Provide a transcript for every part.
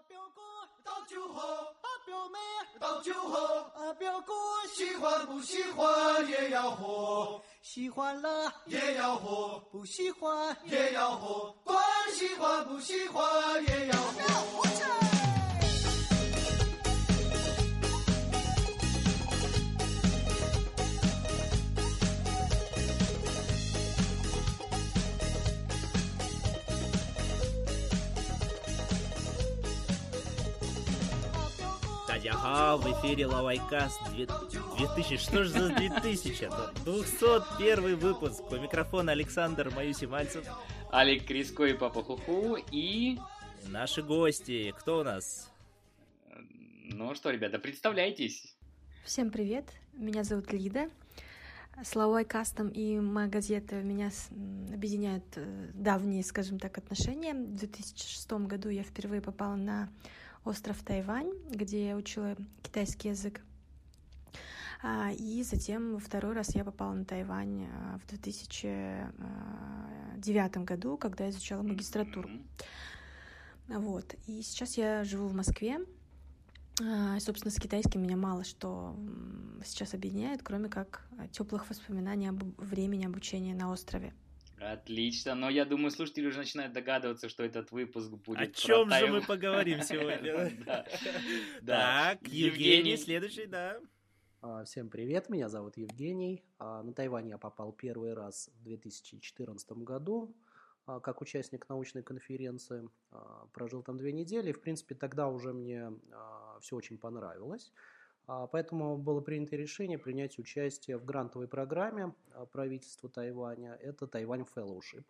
表哥倒酒后，表妹倒酒后，表哥喜欢不喜欢也要喝，喜欢了也要喝，不喜欢也要喝，管喜欢不喜欢也要喝。 Друзья, в эфире Лавайкаст 2000, что ж за 2000? 201 выпуск. По микрофону Александр Маюсимальцев, Алик Криско и Папа Хуху и... Наши гости. Кто у нас? Ну что, ребята, представляйтесь. Всем привет, меня зовут Лида. С Лавайкастом и моя газета меня объединяют давние, скажем так, отношения. В 2006 году я впервые попала на остров Тайвань, где я учила китайский язык. И затем второй раз я попала на Тайвань в 2009 году, когда изучала магистратуру. Вот. И сейчас я живу в Москве. Собственно, с китайским меня мало что сейчас объединяет, кроме как теплых воспоминаний об времени обучения на острове. Отлично, но я думаю, слушатели уже начинают догадываться, что этот выпуск будет о чем же мы поговорим сегодня? Так, Евгений, следующий, да. Всем привет, меня зовут Евгений. На Тайвань я попал первый раз в 2014 году как участник научной конференции. Прожил там 2 недели, и, в принципе, тогда уже мне все очень понравилось. Поэтому было принято решение принять участие в грантовой программе правительства Тайваня. Это Тайвань Fellowship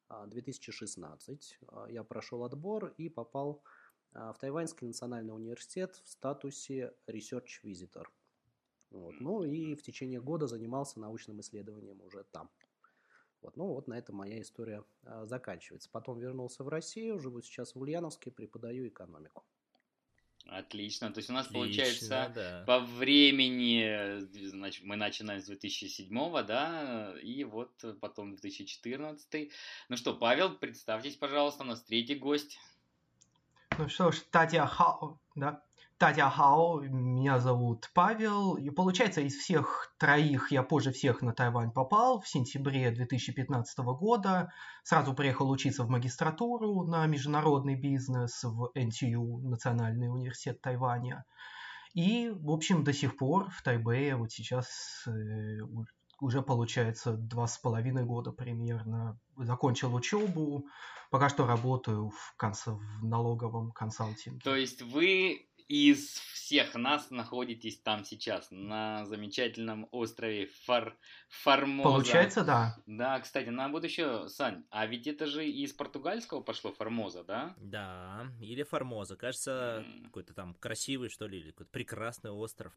2016. Я прошел отбор и попал в Тайваньский национальный университет в статусе Research Visitor. Вот. Ну и в течение года занимался научным исследованием уже там. Вот. Ну вот на этом моя история заканчивается. Потом вернулся в Россию, живу сейчас в Ульяновске, преподаю экономику. Отлично. То есть у нас получается по времени, значит, мы начинаем с 2007, да, и вот потом 2014. Ну что, Павел, представьтесь, пожалуйста, у нас третий гость. Ну что ж, Тадя-хао, да? Тадя-хао, меня зовут Павел, и получается, из всех троих я позже всех на Тайвань попал в сентябре 2015 года, сразу приехал учиться в магистратуру на международный бизнес в НТЮ, Национальный университет Тайваня, и, в общем, до сих пор в Тайбэе, вот сейчас уже получается 2,5 года примерно, закончил учебу, пока что работаю в налоговом консалтинге. То есть вы из всех нас находитесь там сейчас, на замечательном острове Формоза. Получается, да. Да, кстати, нам вот еще, Сань, а ведь это же из португальского пошло Формоза, да? Да, или Формоза. Кажется, какой-то там красивый, что ли, или какой-то прекрасный остров.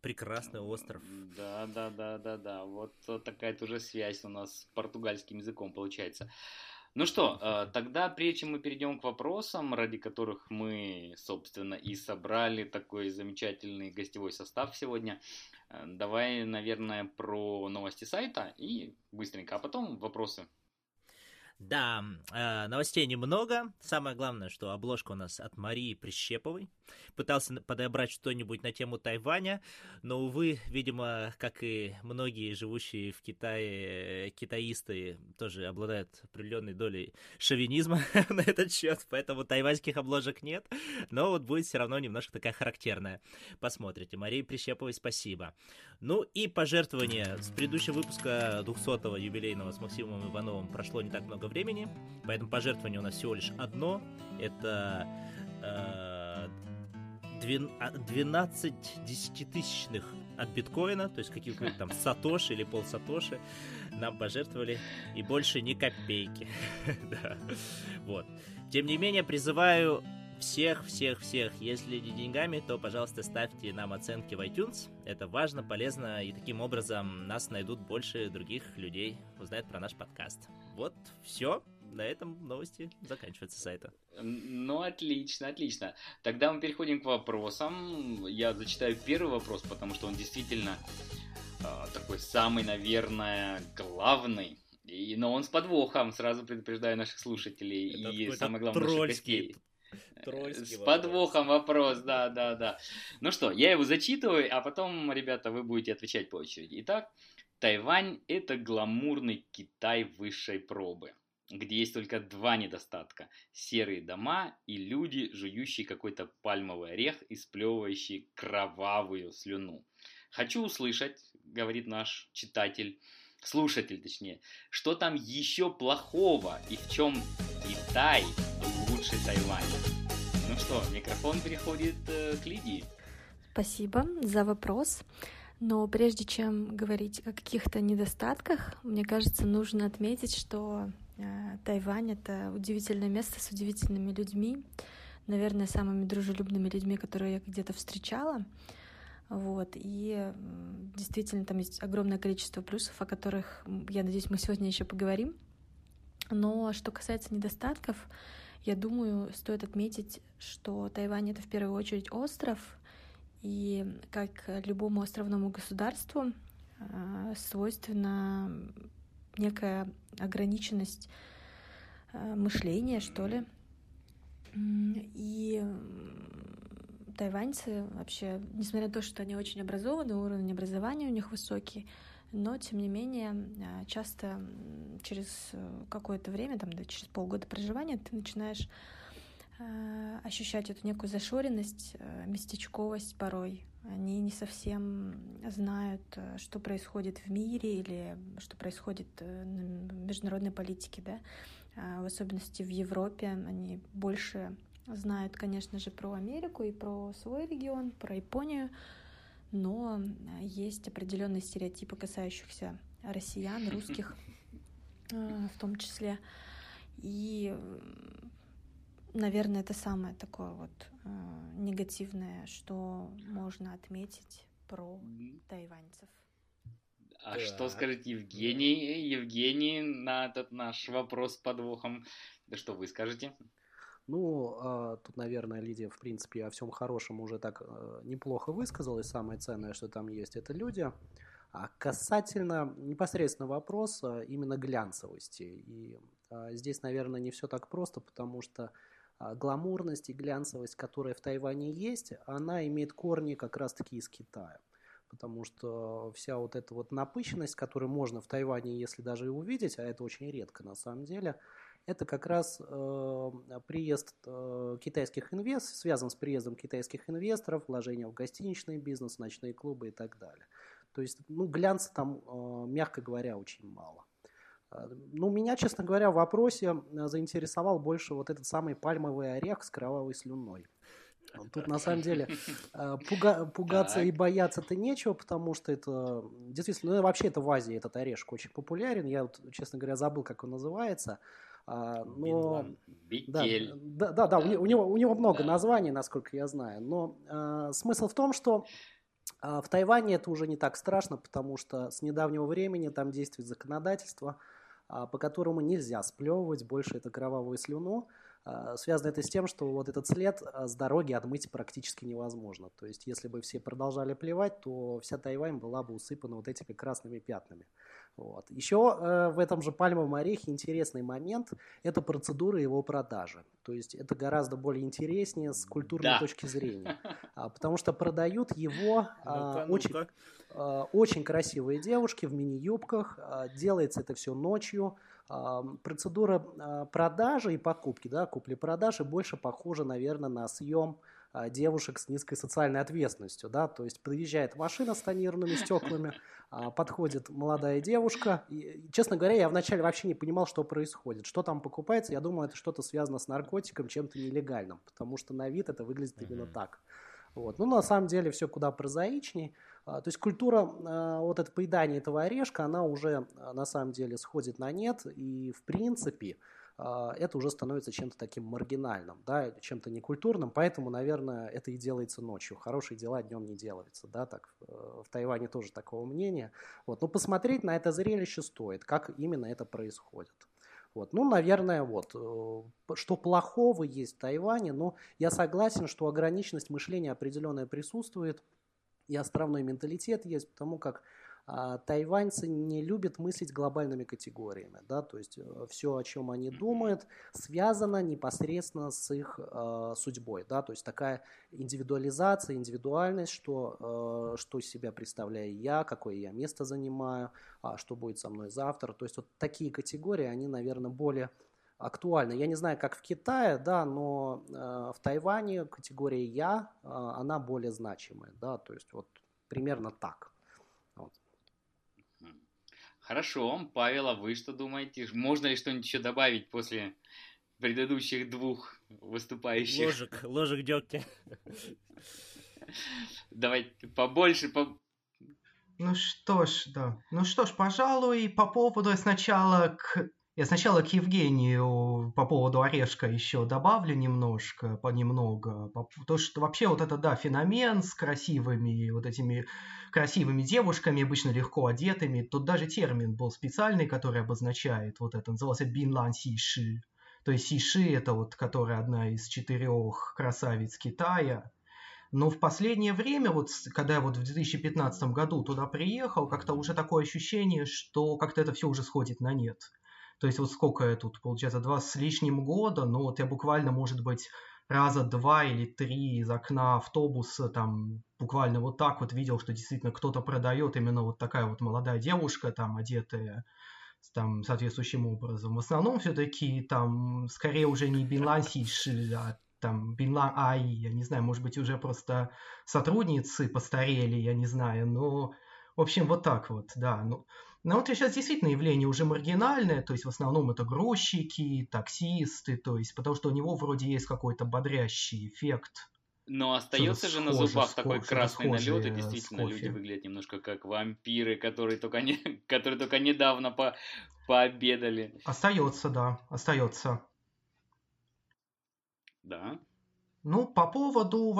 Да. Вот такая тоже связь у нас с португальским языком получается. Ну что, тогда, прежде чем мы перейдем к вопросам, ради которых мы, собственно, и собрали такой замечательный гостевой состав сегодня, давай, наверное, про новости сайта и быстренько, а потом вопросы. Да, новостей немного. Самое главное, что обложка у нас от Марии Прищеповой. Пытался подобрать что-нибудь на тему Тайваня, но, увы, видимо, как и многие живущие в Китае китаисты, тоже обладают определенной долей шовинизма на этот счет, поэтому тайваньских обложек нет, но вот будет все равно немножко такая характерная. Посмотрите. Марии Прищеповой спасибо. Ну и пожертвование. С предыдущего выпуска 200-го юбилейного с Максимом Ивановым прошло не так много времени, поэтому пожертвование у нас всего лишь одно. Это 12 десятитысячных от биткоина, то есть какие-то там сатоши или полсатоши нам пожертвовали, и больше ни копейки. Да. Вот. Тем не менее, призываю всех, если не деньгами, то, пожалуйста, ставьте нам оценки в iTunes. Это важно, полезно, и таким образом нас найдут больше других людей, узнают про наш подкаст. Вот, все. На этом новости заканчиваются сайта. Ну, отлично. Тогда мы переходим к вопросам. Я зачитаю первый вопрос, потому что он действительно такой самый, наверное, главный. Но он с подвохом, сразу предупреждаю наших слушателей. Это и самое главное, наших гостей. Трольский С подвохом вопрос, да. Ну что, я его зачитываю, а потом, ребята, вы будете отвечать по очереди. Итак, Тайвань – это гламурный Китай высшей пробы, где есть только два недостатка – серые дома и люди, жующие какой-то пальмовый орех и сплевывающие кровавую слюну. Хочу услышать, говорит наш слушатель точнее, что там еще плохого и в чем Китай лучше Тайваня. Ну что, микрофон переходит к Лидии. Спасибо за вопрос. Но прежде чем говорить о каких-то недостатках, мне кажется, нужно отметить, что Тайвань — это удивительное место с удивительными людьми, наверное, самыми дружелюбными людьми, которые я где-то встречала. Вот. И действительно там есть огромное количество плюсов, о которых, я надеюсь, мы сегодня еще поговорим. Но что касается недостатков, я думаю, стоит отметить, что Тайвань — это в первую очередь остров, и как любому островному государству свойственна некая ограниченность мышления, что ли. И тайваньцы вообще, несмотря на то, что они очень образованы, уровень образования у них высокий, но, тем не менее, часто через какое-то время, через полгода проживания, ты начинаешь ощущать эту некую зашоренность, местечковость порой. Они не совсем знают, что происходит в мире или что происходит в международной политике, да? В особенности в Европе они больше знают, конечно же, про Америку и про свой регион, про Японию, но есть определенные стереотипы, касающихся россиян, русских в том числе. И, наверное, это самое такое негативное, что можно отметить про тайваньцев. А что скажет Евгений? Евгений на этот наш вопрос с подвохом. Да что вы скажете? Ну, тут, наверное, Лидия, в принципе, о всем хорошем уже так неплохо высказалась. Самое ценное, что там есть, это люди. А касательно непосредственно вопроса именно глянцевости. И здесь, наверное, не все так просто, потому что гламурность и глянцевость, которая в Тайване есть, она имеет корни как раз-таки из Китая. Потому что вся вот эта вот напыщенность, которую можно в Тайване, если даже и увидеть, а это очень редко на самом деле, это как раз приезд китайских инвесторов, связан с приездом китайских инвесторов, вложения в гостиничный бизнес, ночные клубы и так далее. То есть, глянца там, мягко говоря, очень мало. Меня, честно говоря, в вопросе заинтересовал больше вот этот самый пальмовый орех с кровавой слюной. Тут, на самом деле, пугаться и бояться-то нечего, потому что это действительно, вообще это в Азии этот орешек очень популярен. Я, честно говоря, забыл, как он называется. Но Битель. Да, у него много названий, насколько я знаю. Но смысл в том, что в Тайване это уже не так страшно, потому что с недавнего времени там действует законодательство, по которому нельзя сплевывать больше эту кровавую слюну. Связано это с тем, что вот этот след с дороги отмыть практически невозможно. То есть, если бы все продолжали плевать, то вся Тайвань была бы усыпана вот этими красными пятнами. Вот. Еще в этом же пальмовом орехе интересный момент – это процедура его продажи. То есть, это гораздо более интереснее с культурной точки зрения. Потому что продают его очень красивые девушки в мини-юбках. Делается это все ночью. Процедура продажи и покупки, купли-продажи больше похожа, наверное, на съем девушек с низкой социальной ответственностью, то есть подъезжает машина с тонированными стеклами, подходит молодая девушка, и, честно говоря, я вначале вообще не понимал, что происходит, что там покупается, я думал, это что-то связано с наркотиком, чем-то нелегальным, потому что на вид это выглядит именно так. Вот. На самом деле все куда прозаичней. То есть культура вот это поедания этого орешка, она уже на самом деле сходит на нет, и в принципе это уже становится чем-то таким маргинальным, чем-то некультурным, поэтому, наверное, это и делается ночью. Хорошие дела днем не делаются, так в Тайване тоже такого мнения. Вот. Но посмотреть на это зрелище стоит, как именно это происходит. Вот. Наверное, что плохого есть в Тайване, но я согласен, что ограниченность мышления определенная присутствует, и островной менталитет есть, потому как Тайваньцы не любят мыслить глобальными категориями, да, то есть все, о чем они думают, связано непосредственно с их судьбой, да, то есть такая индивидуализация, индивидуальность, что из себя представляю я, какое я место занимаю, что будет со мной завтра, то есть вот такие категории, они, наверное, более актуальны. Я не знаю, как в Китае, да, но в Тайване категория «я», она более значимая, да, то есть вот примерно так. Вот. Хорошо, Павел, а вы что думаете? Можно ли что-нибудь еще добавить после предыдущих двух выступающих? Ложек дегтя. Давайте побольше. Ну что ж, пожалуй, по поводу я сначала к Евгению по поводу Орешка еще добавлю понемногу. То, что вообще вот это, да, феномен с красивыми вот этими красивыми девушками, обычно легко одетыми. Тут даже термин был специальный, который обозначает вот это. Назывался Бинлан Сиши. То есть Сиши это вот, которая одна из 4 красавиц Китая. Но в последнее время, вот когда я вот в 2015 году туда приехал, как-то уже такое ощущение, что как-то это все уже сходит на нет. То есть вот сколько я тут, получается, 2 с лишним года, но вот я буквально, может быть, раза 2 или 3 из окна автобуса там буквально вот так вот видел, что действительно кто-то продает именно вот такая вот молодая девушка, там одетая там соответствующим образом. В основном все-таки там скорее уже не Бинлан Сиши, а там Бинлан Аи, я не знаю, может быть, уже просто сотрудницы постарели, я не знаю, но, в общем, вот так вот, да. Но вот сейчас действительно явление уже маргинальное, то есть в основном это грузчики, таксисты, то есть потому что у него вроде есть какой-то бодрящий эффект. Но остается же на зубах такой красный налет, и действительно люди выглядят немножко как вампиры, которые только недавно пообедали. Остается, да, остается. Да. Ну, по поводу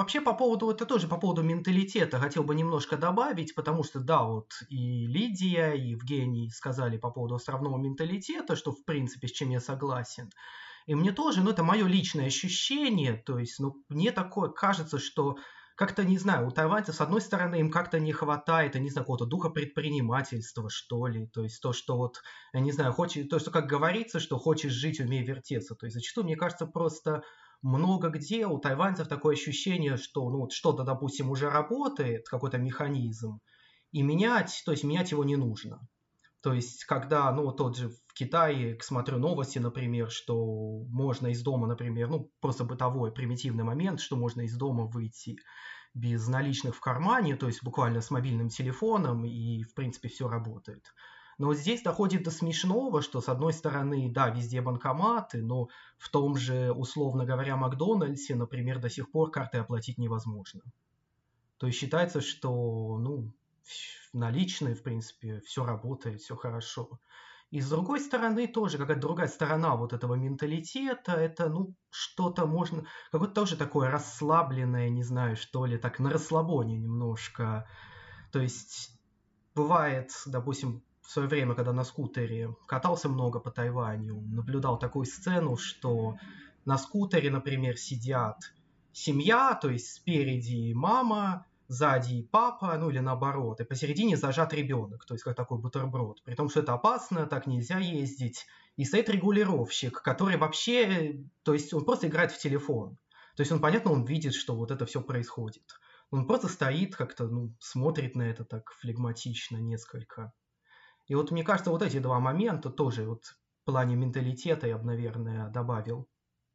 менталитета хотел бы немножко добавить, потому что, да, вот и Лидия, и Евгений сказали по поводу островного менталитета, что, в принципе, с чем я согласен. И мне тоже, это мое личное ощущение, то есть, мне такое кажется, что как-то, не знаю, у тайваньцев, с одной стороны, им как-то не хватает, я не знаю, какого-то духа предпринимательства, что ли, то есть то, что вот, я не знаю, то, что, как говорится, что хочешь жить, умей вертеться, то есть зачастую, мне кажется, просто много где у тайваньцев такое ощущение, что что-то, допустим, уже работает, какой-то механизм, и менять его не нужно. То есть, когда, тот же в Китае, смотрю новости, например, что можно из дома, например, просто бытовой, примитивный момент, что можно из дома выйти без наличных в кармане, то есть буквально с мобильным телефоном, и, в принципе, все работает. Но здесь доходит до смешного, что, с одной стороны, да, везде банкоматы, но в том же, условно говоря, Макдональдсе, например, до сих пор картой оплатить невозможно. То есть считается, что, наличные, в принципе, все работает, все хорошо. И с другой стороны тоже, какая-то другая сторона вот этого менталитета, это, что-то можно, какое-то тоже такое расслабленное, не знаю, что ли, так на расслабоне немножко. То есть бывает, допустим, в свое время, когда на скутере катался много по Тайваню, наблюдал такую сцену, что на скутере, например, сидят семья, то есть спереди мама, сзади папа, или наоборот, и посередине зажат ребенок, то есть как такой бутерброд. При том, что это опасно, так нельзя ездить. И стоит регулировщик, который вообще, то есть он просто играет в телефон. То есть понятно, он видит, что вот это все происходит. Он просто стоит как-то, смотрит на это так флегматично несколько. И вот мне кажется, вот эти два момента тоже вот в плане менталитета я бы, наверное, добавил.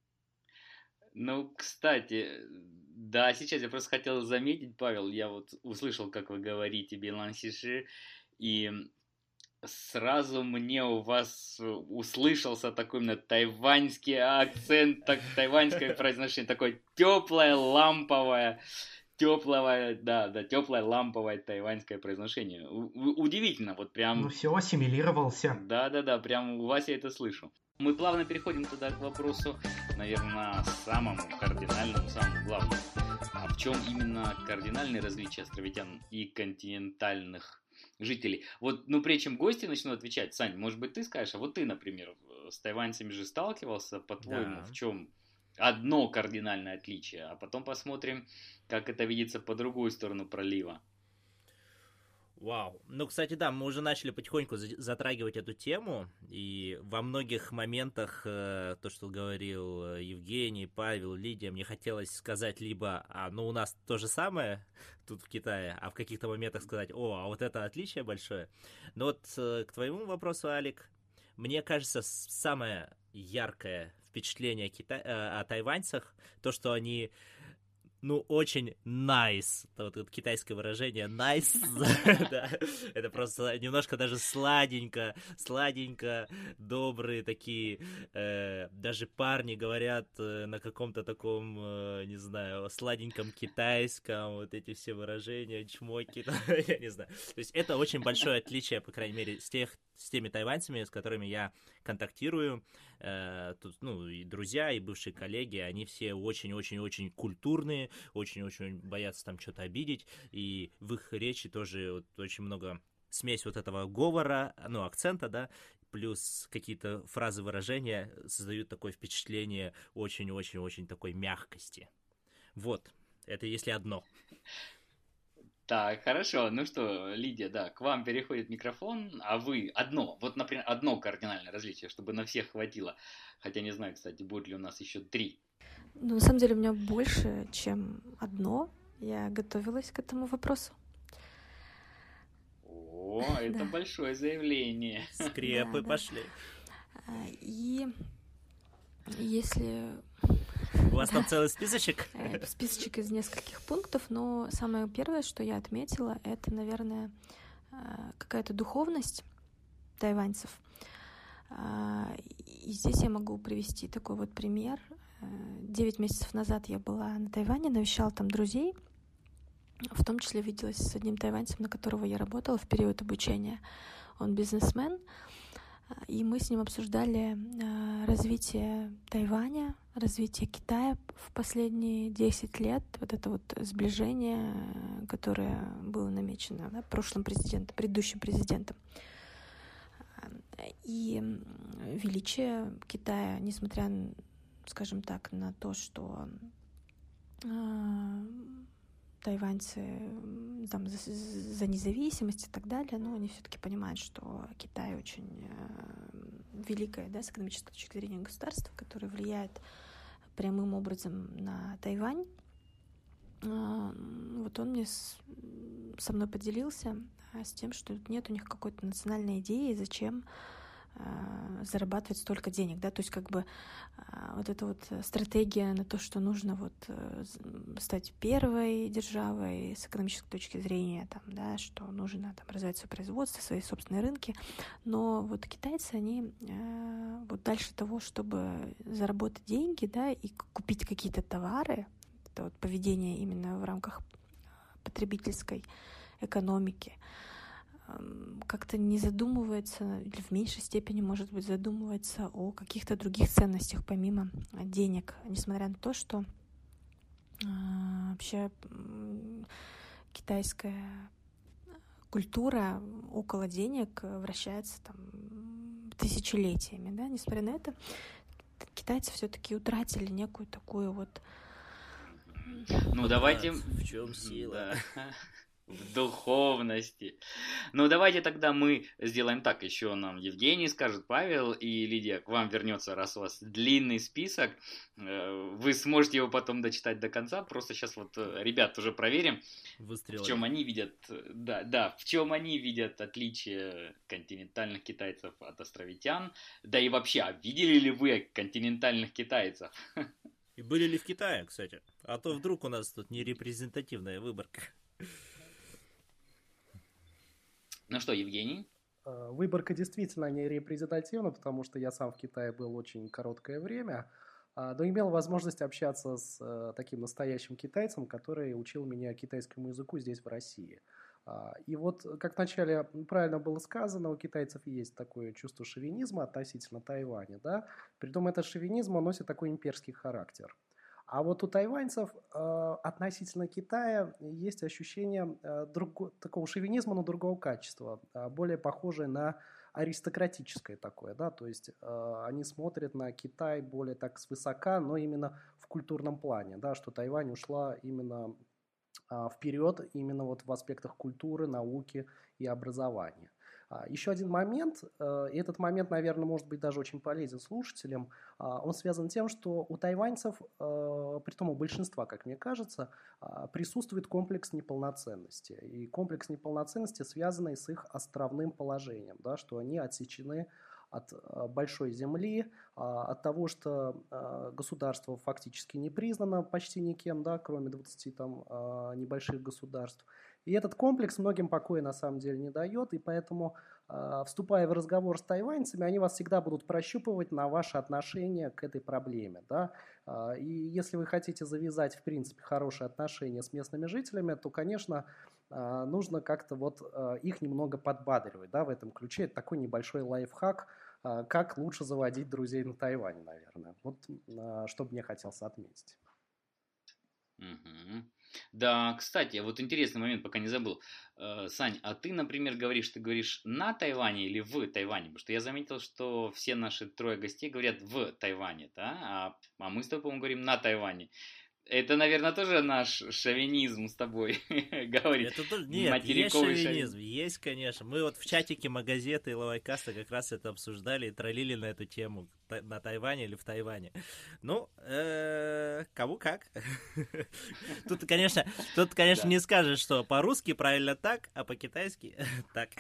Кстати, да, сейчас я просто хотел заметить, Павел, я вот услышал, как вы говорите Бинлан Сиши, и сразу мне у вас услышался такой именно тайваньский акцент, тайваньское произношение, такое теплое, ламповое, теплое ламповое тайваньское произношение. Удивительно, вот прям... все, ассимилировался. Да, прям у вас я это слышу. Мы плавно переходим туда к вопросу, наверное, самому кардинальному, самому главному. А в чем именно кардинальные различия островитян и континентальных жителей? Вот, прежде чем гости начнут отвечать, Сань, может быть, ты скажешь, а вот ты, например, с тайваньцами же сталкивался, по-твоему, Да. в чем одно кардинальное отличие, а потом посмотрим, как это видится по другую сторону пролива. Вау. Ну, кстати, да, мы уже начали потихоньку затрагивать эту тему, и во многих моментах то, что говорил Евгений, Павел, Лидия, мне хотелось сказать либо, ну, у нас то же самое тут в Китае, а в каких-то моментах сказать, а вот это отличие большое. Но вот к твоему вопросу, Алик, мне кажется, самое яркое впечатление о тайваньцах, то, что они... очень nice. Вот китайское выражение nice. Да. Это просто немножко даже сладенько, добрые такие. Даже парни говорят на каком-то таком, не знаю, сладеньком китайском. Вот эти все выражения, чмоки, я не знаю. То есть это очень большое отличие, по крайней мере, с теми тайваньцами, с которыми я контактирую. Тут, и друзья, и бывшие коллеги, они все очень-очень-очень культурные, очень-очень боятся там что-то обидеть, и в их речи тоже вот очень много смесь вот этого говора, акцента, да, плюс какие-то фразы, выражения создают такое впечатление очень-очень-очень такой мягкости. Вот, это если одно. Так, хорошо. Ну что, Лидия, да, к вам переходит микрофон, а вы например, одно кардинальное различие, чтобы на всех хватило. Хотя не знаю, кстати, будет ли у нас еще 3. На самом деле у меня больше, чем одно. Я готовилась к этому вопросу. О, это большое заявление. Скрепы пошли. И если... У вас там целый списочек? Списочек из нескольких пунктов, но самое первое, что я отметила, это, наверное, какая-то духовность тайваньцев. И здесь я могу привести такой вот пример. 9 месяцев назад я была на Тайване, навещала там друзей, в том числе виделась с одним тайваньцем, на которого я работала в период обучения. Он бизнесмен, и мы с ним обсуждали развитие Тайваня, развитие Китая в последние 10 лет, вот это вот сближение, которое было намечено предыдущим президентом. И величие Китая, несмотря, скажем так, на то, что тайваньцы там за независимость и так далее, но они все-таки понимают, что Китай очень великое, да, с экономической точки зрения государство, которое влияет прямым образом на Тайвань. Вот он мне со мной поделился с тем, что нет у них какой-то национальной идеи, зачем зарабатывать столько денег, да, то есть как бы вот эта вот стратегия на то, что нужно вот стать первой державой с экономической точки зрения, там, да, что нужно там развивать свое производство, свои собственные рынки, но вот китайцы, они вот дальше того, чтобы заработать деньги, да, и купить какие-то товары, это вот поведение именно в рамках потребительской экономики, как-то не задумывается, или в меньшей степени, может быть, задумывается о каких-то других ценностях помимо денег, несмотря на то, что вообще китайская культура около денег вращается там тысячелетиями, да, несмотря на это, китайцы все-таки утратили некую такую вот... давайте... В чем сила? В духовности. Давайте тогда мы сделаем так. Еще нам Евгений скажет, Павел и Лидия, к вам вернется, раз у вас длинный список. Вы сможете его потом дочитать до конца. Просто сейчас вот ребят уже проверим, в чем они видят, в чем они видят отличие континентальных китайцев от островитян. Да и вообще, видели ли вы континентальных китайцев? И были ли в Китае, кстати? А то вдруг у нас тут нерепрезентативная выборка. Ну что, Евгений? Выборка действительно не репрезентативна, потому что я сам в Китае был очень короткое время, но имел возможность общаться с таким настоящим китайцем, который учил меня китайскому языку здесь, в России. И вот, как вначале правильно было сказано, у китайцев есть такое чувство шовинизма относительно Тайваня, да? Притом этот шовинизм носит такой имперский характер. А вот у тайваньцев относительно Китая есть ощущение такого шовинизма, но другого качества, более похожее на аристократическое такое, да, то есть они смотрят на Китай более так свысока, но именно в культурном плане, да, что Тайвань ушла именно вперед именно вот в аспектах культуры, науки и образования. Еще один момент, и этот момент, наверное, может быть даже очень полезен слушателям, он связан с тем, что у тайваньцев, притом у большинства, как мне кажется, присутствует комплекс неполноценности. И комплекс неполноценности, связанный с их островным положением, да, что они отсечены от большой земли, от того, что государство фактически не признано почти никем, да, кроме 20 там, небольших государств. И этот комплекс многим покоя на самом деле не дает, и поэтому, вступая в разговор с тайваньцами, они вас всегда будут прощупывать на ваше отношение к этой проблеме. Да? И если вы хотите завязать, в принципе, хорошие отношения с местными жителями, то, конечно, нужно как-то вот их немного подбадривать, да, в этом ключе. Это такой небольшой лайфхак, как лучше заводить друзей на Тайване, наверное. Вот что бы мне хотелось отметить. Мгм. Да, кстати, вот интересный момент, пока не забыл. Сань, а ты, например, ты говоришь на Тайване или в Тайване? Потому что я заметил, что все наши трое гостей говорят в Тайване, да? А мы с тобой, по-моему, говорим на Тайване. Это, наверное, тоже наш шовинизм с тобой говорит. Это тоже... Нет, есть Материковый шовинизм, есть, конечно. Мы вот в чатике Магазеты и Лавайкаста как раз это обсуждали и троллили на эту тему. На Тайване или в Тайване. Ну, кому как. Тут, конечно, Да. не скажешь, что по-русски правильно так, а по-китайски так.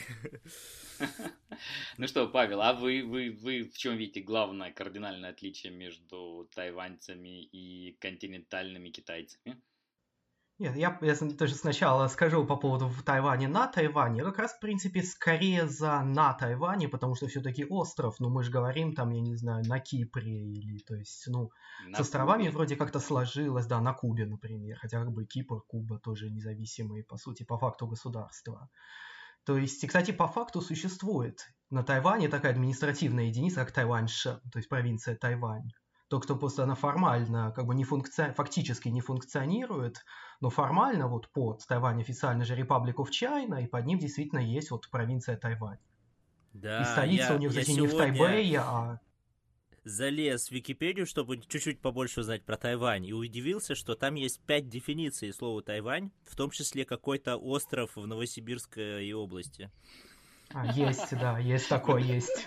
Ну что, Павел, а вы в чем видите главное кардинальное отличие между тайваньцами и континентальными китайцами? Нет, я тоже сначала скажу по поводу в Тайване на Тайване. Как раз, в принципе, скорее за на Тайване, потому что все-таки остров, ну мы же говорим там, я не знаю, на Кипре или, то есть, ну, с На островами Кубе. вроде как-то сложилось, да, на Кубе, например, хотя как бы Кипр, Куба тоже независимые, по сути, по факту государства. То есть, и, кстати, по факту существует на Тайване такая административная единица, как Тайваньша, то есть провинция Тайвань. То, кто просто она формально, как бы фактически не функционирует, но формально вот под Тайвань официально же Republic of China, и под ним действительно есть вот провинция Тайвань. И Да, столица у них, я кстати, не в сегодня Тайбэе, а... залез в Википедию, чтобы чуть-чуть побольше узнать про Тайвань, и удивился, что там есть 5 дефиниций слова Тайвань, в том числе какой-то остров в Новосибирской области. Есть, да, есть такой, есть.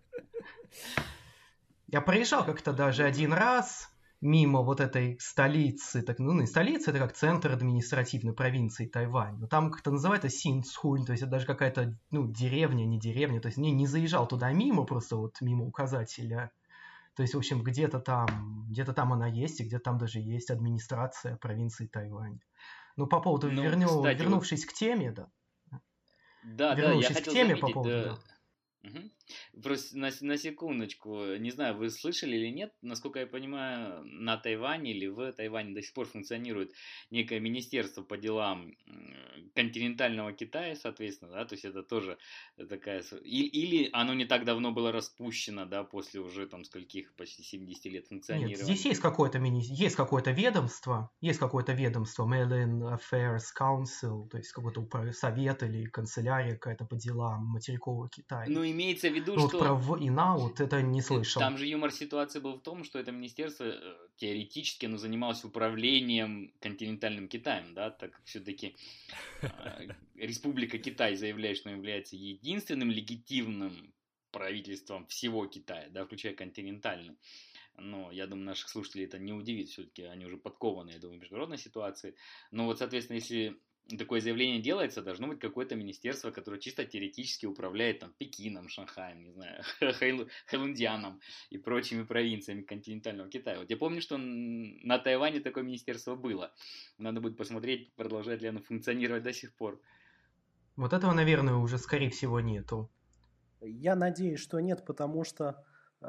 Я проезжал как-то даже один раз мимо вот этой столицы, так, ну, не столица, это как центр административной провинции Тайвань. Но там как-то называется Синцхунь, то есть это даже какая-то, ну, деревня, не деревня. То есть не заезжал туда мимо, просто вот мимо указателя. То есть, в общем, где-то там она есть, и где-то там даже есть администрация провинции Тайвань. Ну, по поводу, Ну, кстати, вот вернувшись к теме, да. да, я Вернувшись к хотел теме по заметить, поводу, да. Мгм. Просто на секундочку, не знаю, вы слышали или нет, насколько я понимаю, на Тайване или в Тайване до сих пор функционирует некое министерство по делам континентального Китая, соответственно, да, то есть это тоже такая... Или оно не так давно было распущено, да, после уже там скольких, почти 70 лет Нет, здесь функционирования. есть какое-то ведомство, Mail-in Affairs Council, то есть какой-то совет или канцелярия какая-то по делам материкового Китая. Но имеется в виду, Ну вот про что в и на вот это не слышал. там же юмор ситуации был в том, что это министерство теоретически оно занималось управлением континентальным Китаем, да, так как все-таки Республика Китай заявляет, что является единственным легитимным правительством всего Китая, да, включая континентальный. Но я думаю, наших слушателей это не удивит, все-таки они уже подкованы, я думаю, в международной ситуации. Но вот, соответственно, если такое заявление делается, должно быть какое-то министерство, которое чисто теоретически управляет там Пекином, Шанхаем, не знаю, Хэлунцзяном и прочими провинциями континентального Китая. Вот я помню, что на Тайване такое министерство было. Надо будет посмотреть, продолжает ли оно функционировать до сих пор. Вот этого, наверное, уже, скорее всего, нету. Я надеюсь, что нет, потому что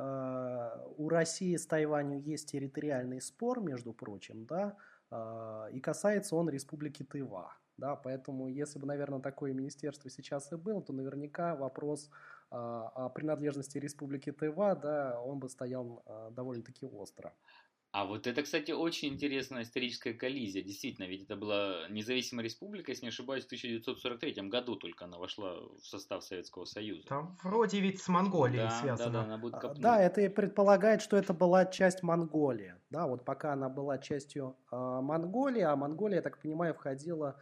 у России с Тайванью есть территориальный спор, между прочим, да, и касается он Республики Тыва. Да, поэтому, если бы, наверное, такое министерство сейчас и было, то наверняка вопрос о принадлежности Республики Тыва, да, он бы стоял довольно-таки остро. А вот это, кстати, очень интересная историческая коллизия. Действительно, ведь это была независимая республика, если не ошибаюсь, в 1943 году только она вошла в состав Советского Союза. Там вроде ведь с Монголией Да, связано. она будет копнуть. Да, это и предполагает, что это была часть Монголии. Да, вот пока она была частью Монголии, а Монголия, я так понимаю, входила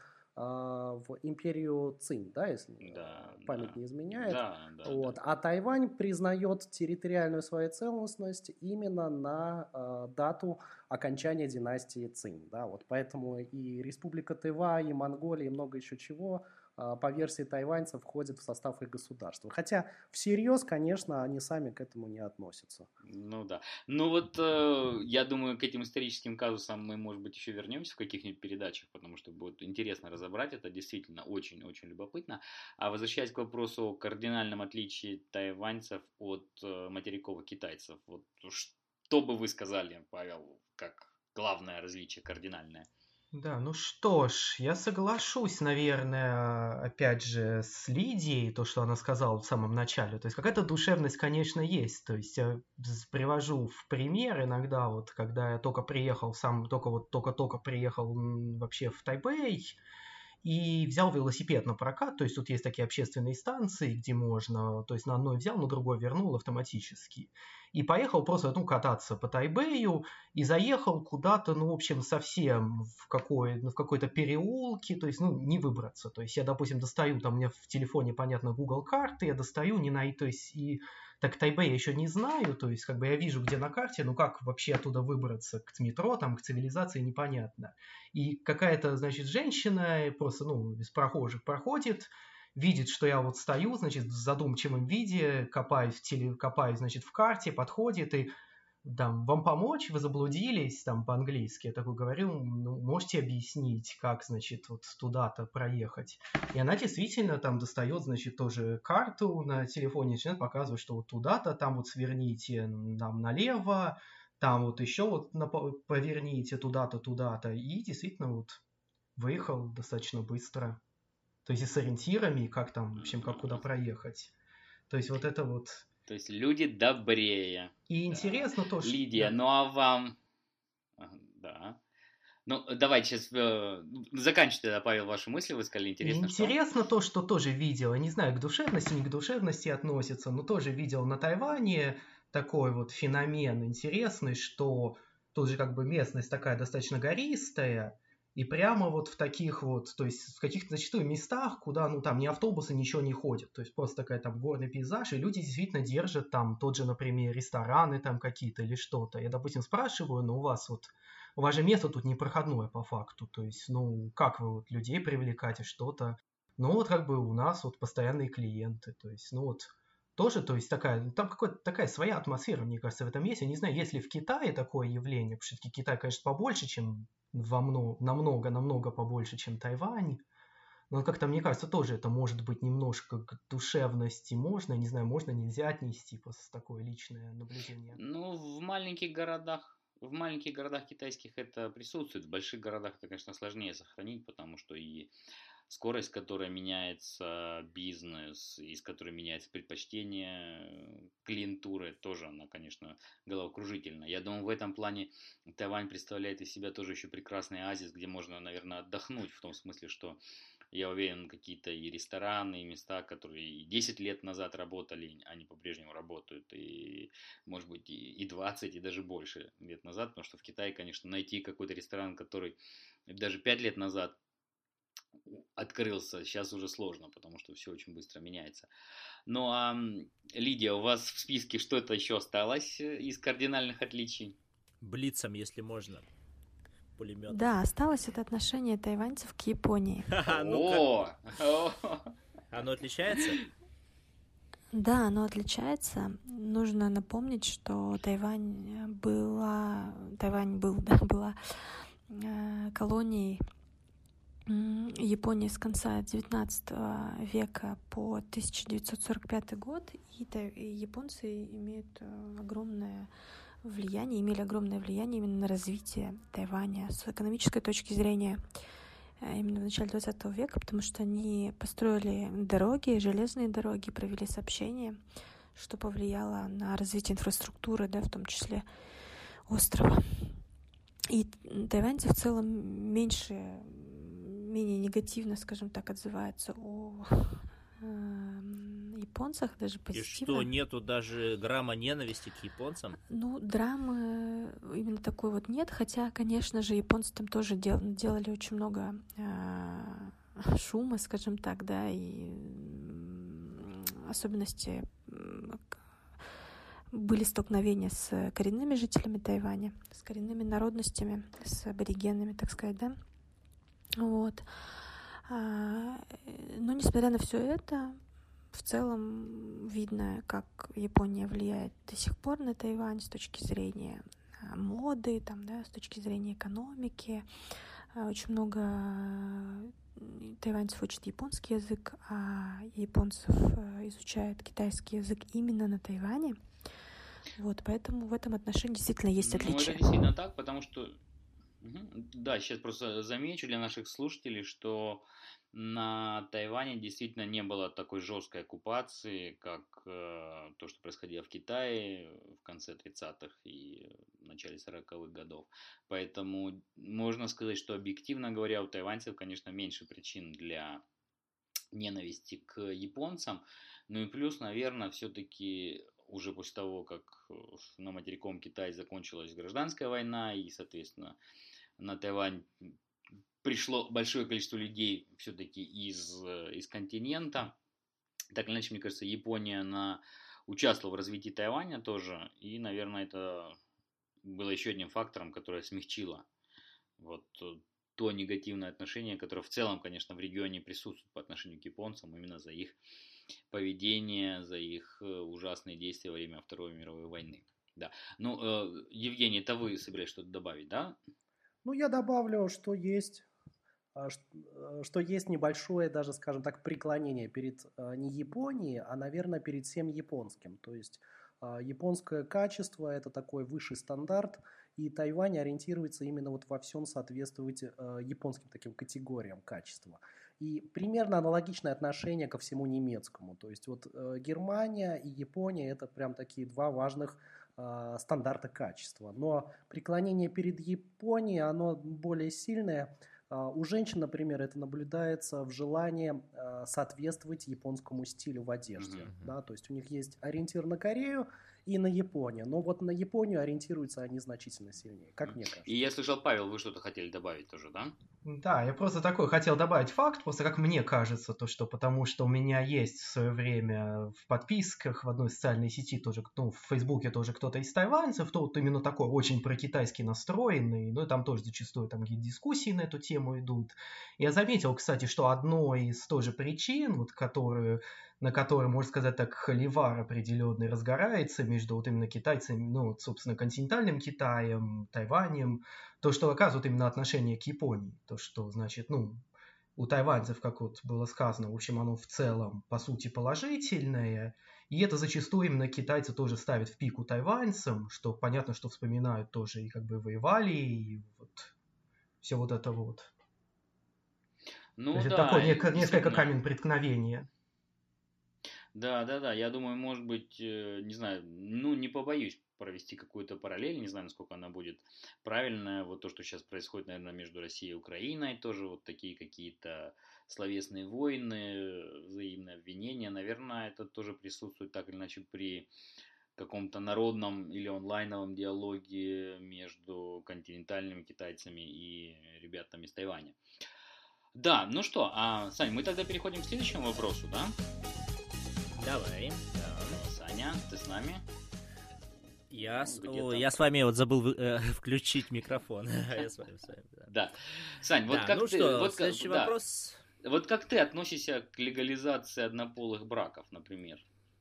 в империю Цинь, да, если память не изменяет. Вот. А Тайвань признает территориальную свою целостность именно на дату окончания династии Цинь. Да, вот поэтому и Республика Тыва, и Монголия, и много еще чего по версии тайваньцев входит в состав их государства. Хотя всерьез, конечно, они сами к этому не относятся. Ну да. Ну вот я думаю, к этим историческим казусам мы, может быть, еще вернемся в каких-нибудь передачах, потому что будет интересно разобрать это, действительно очень-очень любопытно. А возвращаясь к вопросу о кардинальном отличии тайваньцев от материковых китайцев, вот что бы вы сказали, Павел, как главное различие кардинальное? Да, ну что ж, я соглашусь, наверное, опять же, с Лидией, то, что она сказала в самом начале. То есть какая-то душевность, конечно, есть. То есть я привожу в пример иногда, вот, когда я только приехал, только приехал вообще в Тайбэй, и взял велосипед на прокат, то есть тут есть такие общественные станции, где можно, то есть на одной взял, на другой вернул автоматически. И поехал просто, кататься по Тайбэю, и заехал куда-то, в общем, совсем в какой-то переулке, то есть, не выбраться. То есть я, допустим, достаю, там у меня в телефоне, понятно, Google карты, я достаю, то есть, и так Тайбэй я еще не знаю, то есть, я вижу, где на карте, как вообще оттуда выбраться к метро, там, к цивилизации, непонятно. И какая-то, значит, женщина просто, из прохожих проходит, видит, что я вот стою, значит, в задумчивом виде, копаюсь, значит, в карте, подходит и там, вам помочь, вы заблудились, там, по-английски, я такой говорю, можете объяснить, как, значит, вот туда-то проехать. И она действительно там достает, значит, тоже карту на телефоне, начинает показывать, что вот туда-то, там вот сверните там налево, там вот еще вот поверните туда-то, туда-то, и действительно вот выехал достаточно быстро. То есть и с ориентирами, как там, в общем, как куда проехать. То есть вот это вот... То есть люди добрее. И интересно то, что... Лидия, ну а вам... Да. Ну, давайте сейчас заканчивайте, тогда, Павел, ваши мысли, вы сказали, интересно. Интересно то, что тоже видел, я не знаю, к душевности, не к душевности относится, но тоже видел на Тайване такой вот феномен интересный, что тут же местность такая достаточно гористая, и прямо вот в таких вот, то есть в каких-то зачастую местах, куда, там ни автобусы, ничего не ходят. То есть просто такая там горный пейзаж, и люди действительно держат там тот же, например, рестораны там какие-то или что-то. Я, допустим, спрашиваю, у вас же место тут непроходное по факту. То есть, как вы вот людей привлекаете, что-то. У нас вот постоянные клиенты. То есть, тоже, то есть там какая-то такая своя атмосфера, мне кажется, в этом месте. Не знаю, есть ли в Китае такое явление, потому что Китай, конечно, побольше, чем намного побольше, чем Тайвань. Но как-то, мне кажется, тоже это может быть немножко к душевности можно, не знаю, можно, нельзя отнести просто такое личное наблюдение. В маленьких городах китайских это присутствует, в больших городах это, конечно, сложнее сохранить, потому что и скорость, с которой меняется бизнес, и с которой меняется предпочтение клиентуры, тоже она, конечно, головокружительна. Я думаю, в этом плане Тайвань представляет из себя тоже еще прекрасный оазис, где можно, наверное, отдохнуть, в том смысле, что я уверен, какие-то и рестораны, и места, которые и 10 лет назад работали, они по-прежнему работают, и, может быть, и 20, и даже больше лет назад, потому что в Китае, конечно, найти какой-то ресторан, который даже 5 лет назад открылся, сейчас уже сложно, потому что все очень быстро меняется. Ну а, Лидия, у вас в списке что-то еще осталось из кардинальных отличий? Блицом, если можно. Пулемет. Да, осталось это отношение тайваньцев к Японии. Оно отличается? Да, оно отличается. Нужно напомнить, что Тайвань была колонией Японии с конца 19 века по 1945 год, и японцы имели огромное влияние именно на развитие Тайваня с экономической точки зрения именно в начале 20 века, потому что они построили дороги, железные дороги, провели сообщения, что повлияло на развитие инфраструктуры, в том числе острова. тайваньцы в целом менее негативно, скажем так, отзываются о японцах, даже позитивно. И что, нету даже грамма ненависти к японцам? Ну, драмы именно такой вот нет, хотя, конечно же, японцы там тоже делали очень много шума, скажем так, да, и особенности были столкновения с коренными жителями Тайваня, с коренными народностями, с аборигенами, так сказать, да. Вот. Но несмотря на все это, в целом видно, как Япония влияет до сих пор на Тайвань с точки зрения моды, там, да, с точки зрения экономики. Очень много тайваньцев учат японский язык, а японцев изучают китайский язык именно на Тайване. Вот, поэтому в этом отношении действительно есть отличия. Ну, это действительно так, потому что... Да, сейчас просто замечу для наших слушателей, что на Тайване действительно не было такой жесткой оккупации, как то, что происходило в Китае в конце 30-х и начале 40-х годов. Поэтому можно сказать, что объективно говоря, у тайваньцев, конечно, меньше причин для ненависти к японцам. Ну и плюс, наверное, все-таки уже после того, как на материковом Китае закончилась гражданская война и, соответственно, на Тайвань пришло большое количество людей все-таки из континента. Так или иначе, мне кажется, Япония, она участвовала в развитии Тайваня тоже. И, наверное, это было еще одним фактором, которое смягчило вот то негативное отношение, которое в целом, конечно, в регионе присутствует по отношению к японцам, именно за их поведение, за их ужасные действия во время Второй мировой войны. Да. Ну, Евгений, это вы собирались что-то добавить, да? Ну, я добавлю, что есть небольшое даже, скажем так, преклонение перед не Японией, а, наверное, перед всем японским. То есть японское качество – это такой высший стандарт, и Тайвань ориентируется именно вот во всем соответствовать японским таким категориям качества. И примерно аналогичное отношение ко всему немецкому. То есть вот Германия и Япония – это прям такие два важных стандарта качества. Но преклонение перед Японией, оно более сильное. У женщин, например, это наблюдается в желании соответствовать японскому стилю в одежде. Да? То есть у них есть ориентир на Корею и на Японию. Но вот на Японию ориентируются они значительно сильнее, как мне кажется. И я слышал, Павел, вы что-то хотели добавить тоже, да? Да, я просто такой хотел добавить факт, просто как мне кажется, то что потому что у меня есть в свое время в подписках в одной социальной сети тоже, ну, в Фейсбуке тоже кто-то из тайваньцев, то вот именно такой очень прокитайски настроенный, ну и там тоже зачастую там какие-то дискуссии на эту тему идут. Я заметил, кстати, что одной из тоже причин, вот, на которой, можно сказать так, холивар определенный разгорается между вот именно китайцами, ну, собственно, континентальным Китаем, Тайванем, то, что оказывает именно отношение к Японии. То, что, значит, ну, у тайваньцев, как вот было сказано, в общем, оно в целом, по сути, положительное. И это зачастую именно китайцы тоже ставят в пику тайваньцам, что понятно, что вспоминают тоже и как бы воевали, и вот все вот это вот. Ну, то есть да, это такое несколько действительно. камень преткновения. Да, я думаю, может быть, не знаю, ну, не побоюсь провести какую-то параллель, не знаю, насколько она будет правильная, вот то, что сейчас происходит, наверное, между Россией и Украиной, тоже вот такие какие-то словесные войны, взаимные обвинения, наверное, это тоже присутствует так или иначе при каком-то народном или онлайновом диалоге между континентальными китайцами и ребятами из Тайваня. Да, ну что, Сань, мы тогда переходим к следующему вопросу, да? Давай. Саня, ты с нами? Я с вами вот забыл включить микрофон. Я с вами. Да. Сань, вот как ну ты... что, вот, следующий вопрос. Вот как ты относишься к легализации однополых браков, например?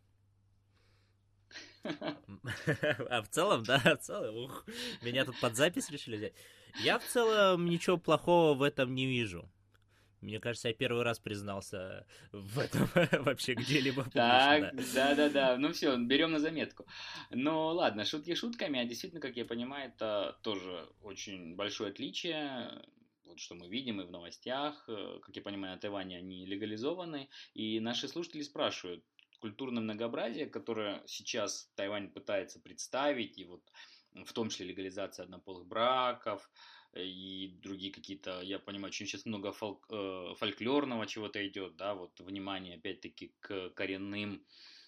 А в целом, да, в целом, меня тут под запись решили взять. Я в целом ничего плохого в этом не вижу. Мне кажется, я первый раз признался в этом вообще где-либо публично. Так, да. Ну все, берем на заметку. Ну ладно, шутки шутками, а действительно, как я понимаю, это тоже очень большое отличие. Вот что мы видим и в новостях. Как я понимаю, на Тайване они легализованы. И наши слушатели спрашивают, культурное многообразие, которое сейчас Тайвань пытается представить и вот в том числе легализация однополых браков и другие какие-то, я понимаю, очень сейчас много фольклорного чего-то идет, да, вот внимание опять-таки к коренным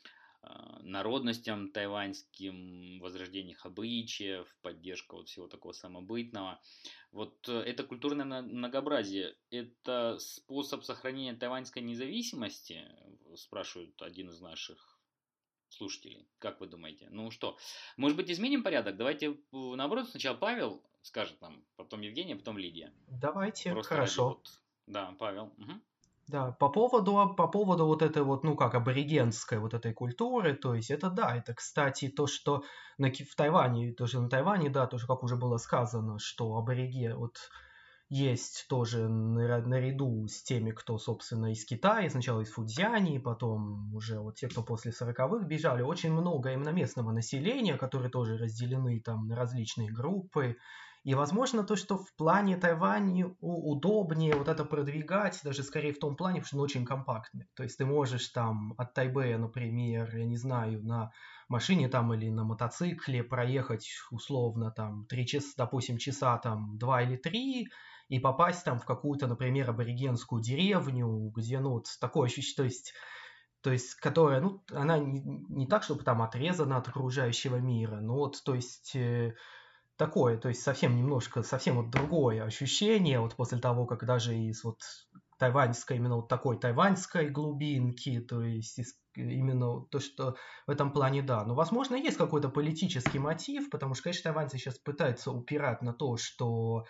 народностям тайваньским, возрождение их обычаев, поддержка вот всего такого самобытного. Вот это культурное многообразие, это способ сохранения тайваньской независимости, спрашивает один из наших слушателей. Как вы думаете? Ну что, может быть, изменим порядок? Давайте наоборот сначала Павел скажет нам, потом Евгения, потом Лидия. Давайте, Просто хорошо. ради да, Павел. Угу. Да, по поводу вот этой вот, ну как, аборигенской вот этой культуры, то есть это да, это, кстати, то, что в Тайване, тоже на Тайване, да, тоже, как уже было сказано, что абориген, вот есть тоже наряду с теми, кто, собственно, из Китая, сначала из Фудзяни, потом уже вот те, кто после 40-х бежали, очень много именно местного населения, которые тоже разделены там на различные группы. И, возможно, то, что в плане Тайваня удобнее вот это продвигать, даже скорее в том плане, потому что он очень компактный. То есть ты можешь там от Тайбэя, например, я не знаю, на машине там или на мотоцикле проехать условно там 3 часа, допустим, часа там 2 или 3, и попасть там в какую-то, например, аборигенскую деревню, где, ну, вот такое ощущение, то есть, которая, ну, она не так, чтобы там отрезана от окружающего мира, но вот, то есть, такое, то есть совсем немножко, совсем вот другое ощущение, вот после того, как даже из вот тайваньской, именно вот такой тайваньской глубинки, то есть именно то, что в этом плане, да. Но, возможно, есть какой-то политический мотив, потому что, конечно, тайваньцы сейчас пытаются упирать на то, что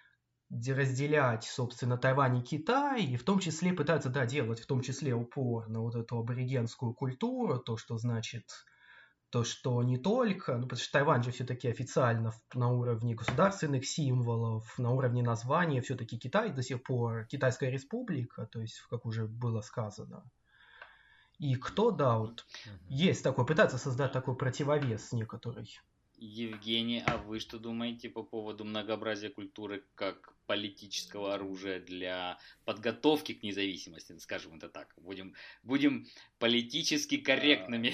разделять, собственно, Тайвань и Китай, и в том числе пытаются, да, делать в том числе упор на вот эту аборигенскую культуру, то, что значит, то, что не только, ну, потому что Тайвань же все-таки официально на уровне государственных символов, на уровне названия, все-таки Китай до сих пор Китайская республика, то есть, как уже было сказано. И кто, да, вот есть такой, пытается создать такой противовес некоторый. Евгений, а вы что думаете по поводу многообразия культуры как политического оружия для подготовки к независимости, скажем это так? Будем политически корректными.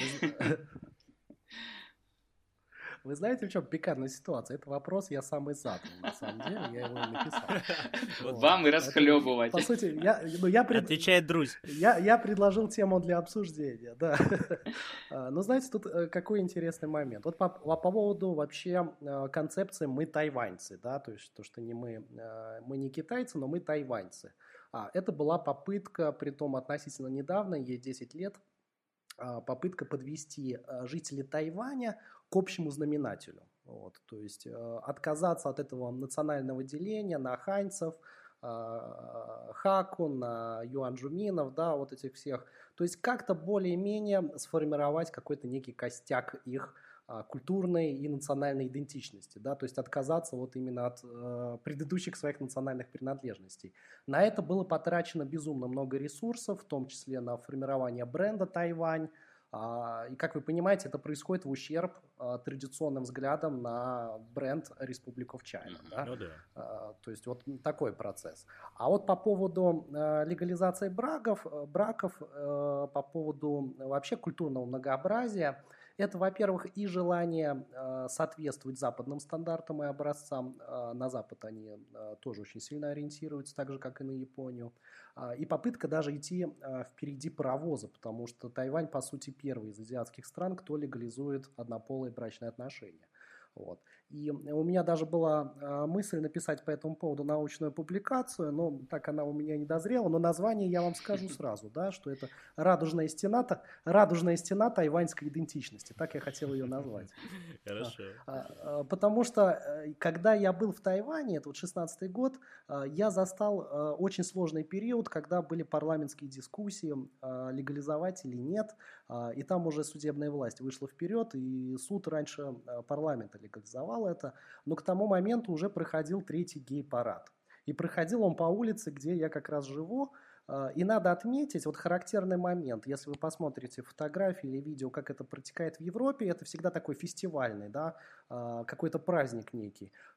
Вы знаете, в чем пикантная ситуация? Это вопрос я сам и задал, на самом деле, я его и написал. Вот вам и расхлебывать. По сути, Отвечает Друзь. Я предложил тему для обсуждения, да. Но знаете, тут какой интересный момент. Вот по поводу вообще концепции «мы тайваньцы», да, то есть то, что мы не китайцы, но мы тайваньцы. Это была попытка, притом относительно недавно, ей 10 лет, попытка подвести жителей Тайваня к общему знаменателю. Вот, то есть отказаться от этого национального деления на ханьцев, хаку, на юанжуминов, да, вот этих всех. То есть как-то более-менее сформировать какой-то некий костяк их культурной и национальной идентичности, да, то есть отказаться вот именно от предыдущих своих национальных принадлежностей. На это было потрачено безумно много ресурсов, в том числе на формирование бренда Тайвань. И, как вы понимаете, это происходит в ущерб традиционным взглядам на бренд Republic of China. Да? Ну, да. То есть вот такой процесс. А вот по поводу легализации браков, по поводу вообще культурного многообразия, это, во-первых, и желание соответствовать западным стандартам и образцам. На Запад они тоже очень сильно ориентируются, так же, как и на Японию. И попытка даже идти впереди паровоза, потому что Тайвань, по сути, первый из азиатских стран, кто легализует однополые брачные отношения. Вот. И у меня даже была мысль написать по этому поводу научную публикацию, но так она у меня не дозрела. Но название я вам скажу сразу, да, что это радужная стена тайваньской идентичности. Так я хотел ее назвать. Хорошо. Потому что, когда я был в Тайване, это вот 16-й год, я застал очень сложный период, когда были парламентские дискуссии, легализовать или нет. И там уже судебная власть вышла вперед, и суд раньше парламента легализовал это, но к тому моменту уже проходил 3-й гей-парад. И проходил он по улице, где я как раз живу. И надо отметить, вот характерный момент, если вы посмотрите фотографии или видео, как это протекает в Европе, это всегда такой фестивальный, да, какой-то праздник некий.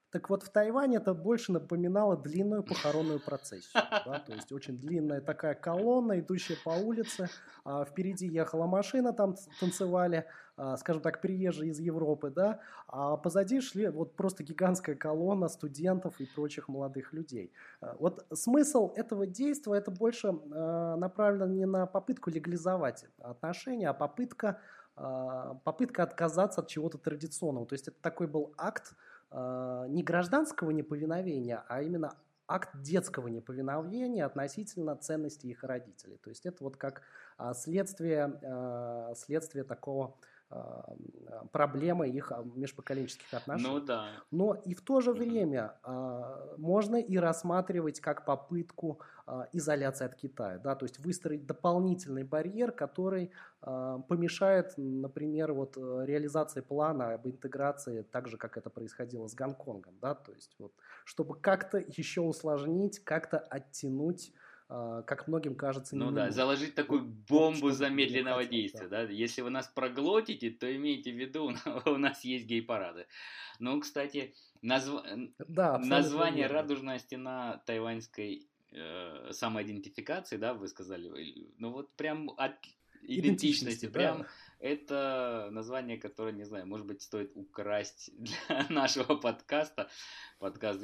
Так вот, в Тайване это больше напоминало длинную похоронную процессию. Да? То есть очень длинная такая колонна, идущая по улице. Впереди ехала машина, там танцевали, скажем так, приезжие из Европы. Да? А позади шли вот просто гигантская колонна студентов и прочих молодых людей. Вот смысл этого действия, это больше направлено не на попытку легализовать отношения, а попытка отказаться от чего-то традиционного. То есть это такой был акт не гражданского неповиновения, а именно акт детского неповиновения относительно ценностей их родителей. То есть это вот как следствие такого проблемы их межпоколенческих отношений. Ну да. Но и в то же время можно и рассматривать как попытку изоляции от Китая. Да? То есть выстроить дополнительный барьер, который помешает, например, вот, реализации плана об интеграции, так же, как это происходило с Гонконгом. Да? То есть, вот, чтобы как-то еще усложнить, как-то оттянуть, как многим кажется, ну да, заложить такую бомбу замедленного действия. Да. Если вы нас проглотите, то имейте в виду, у нас есть гей-парады. Ну, кстати, название «Радужная стена» тайваньской самоидентификации, да, вы сказали, ну вот прям от идентичности, прям это название, которое, не знаю, может быть, стоит украсть для нашего подкаста. Подкаст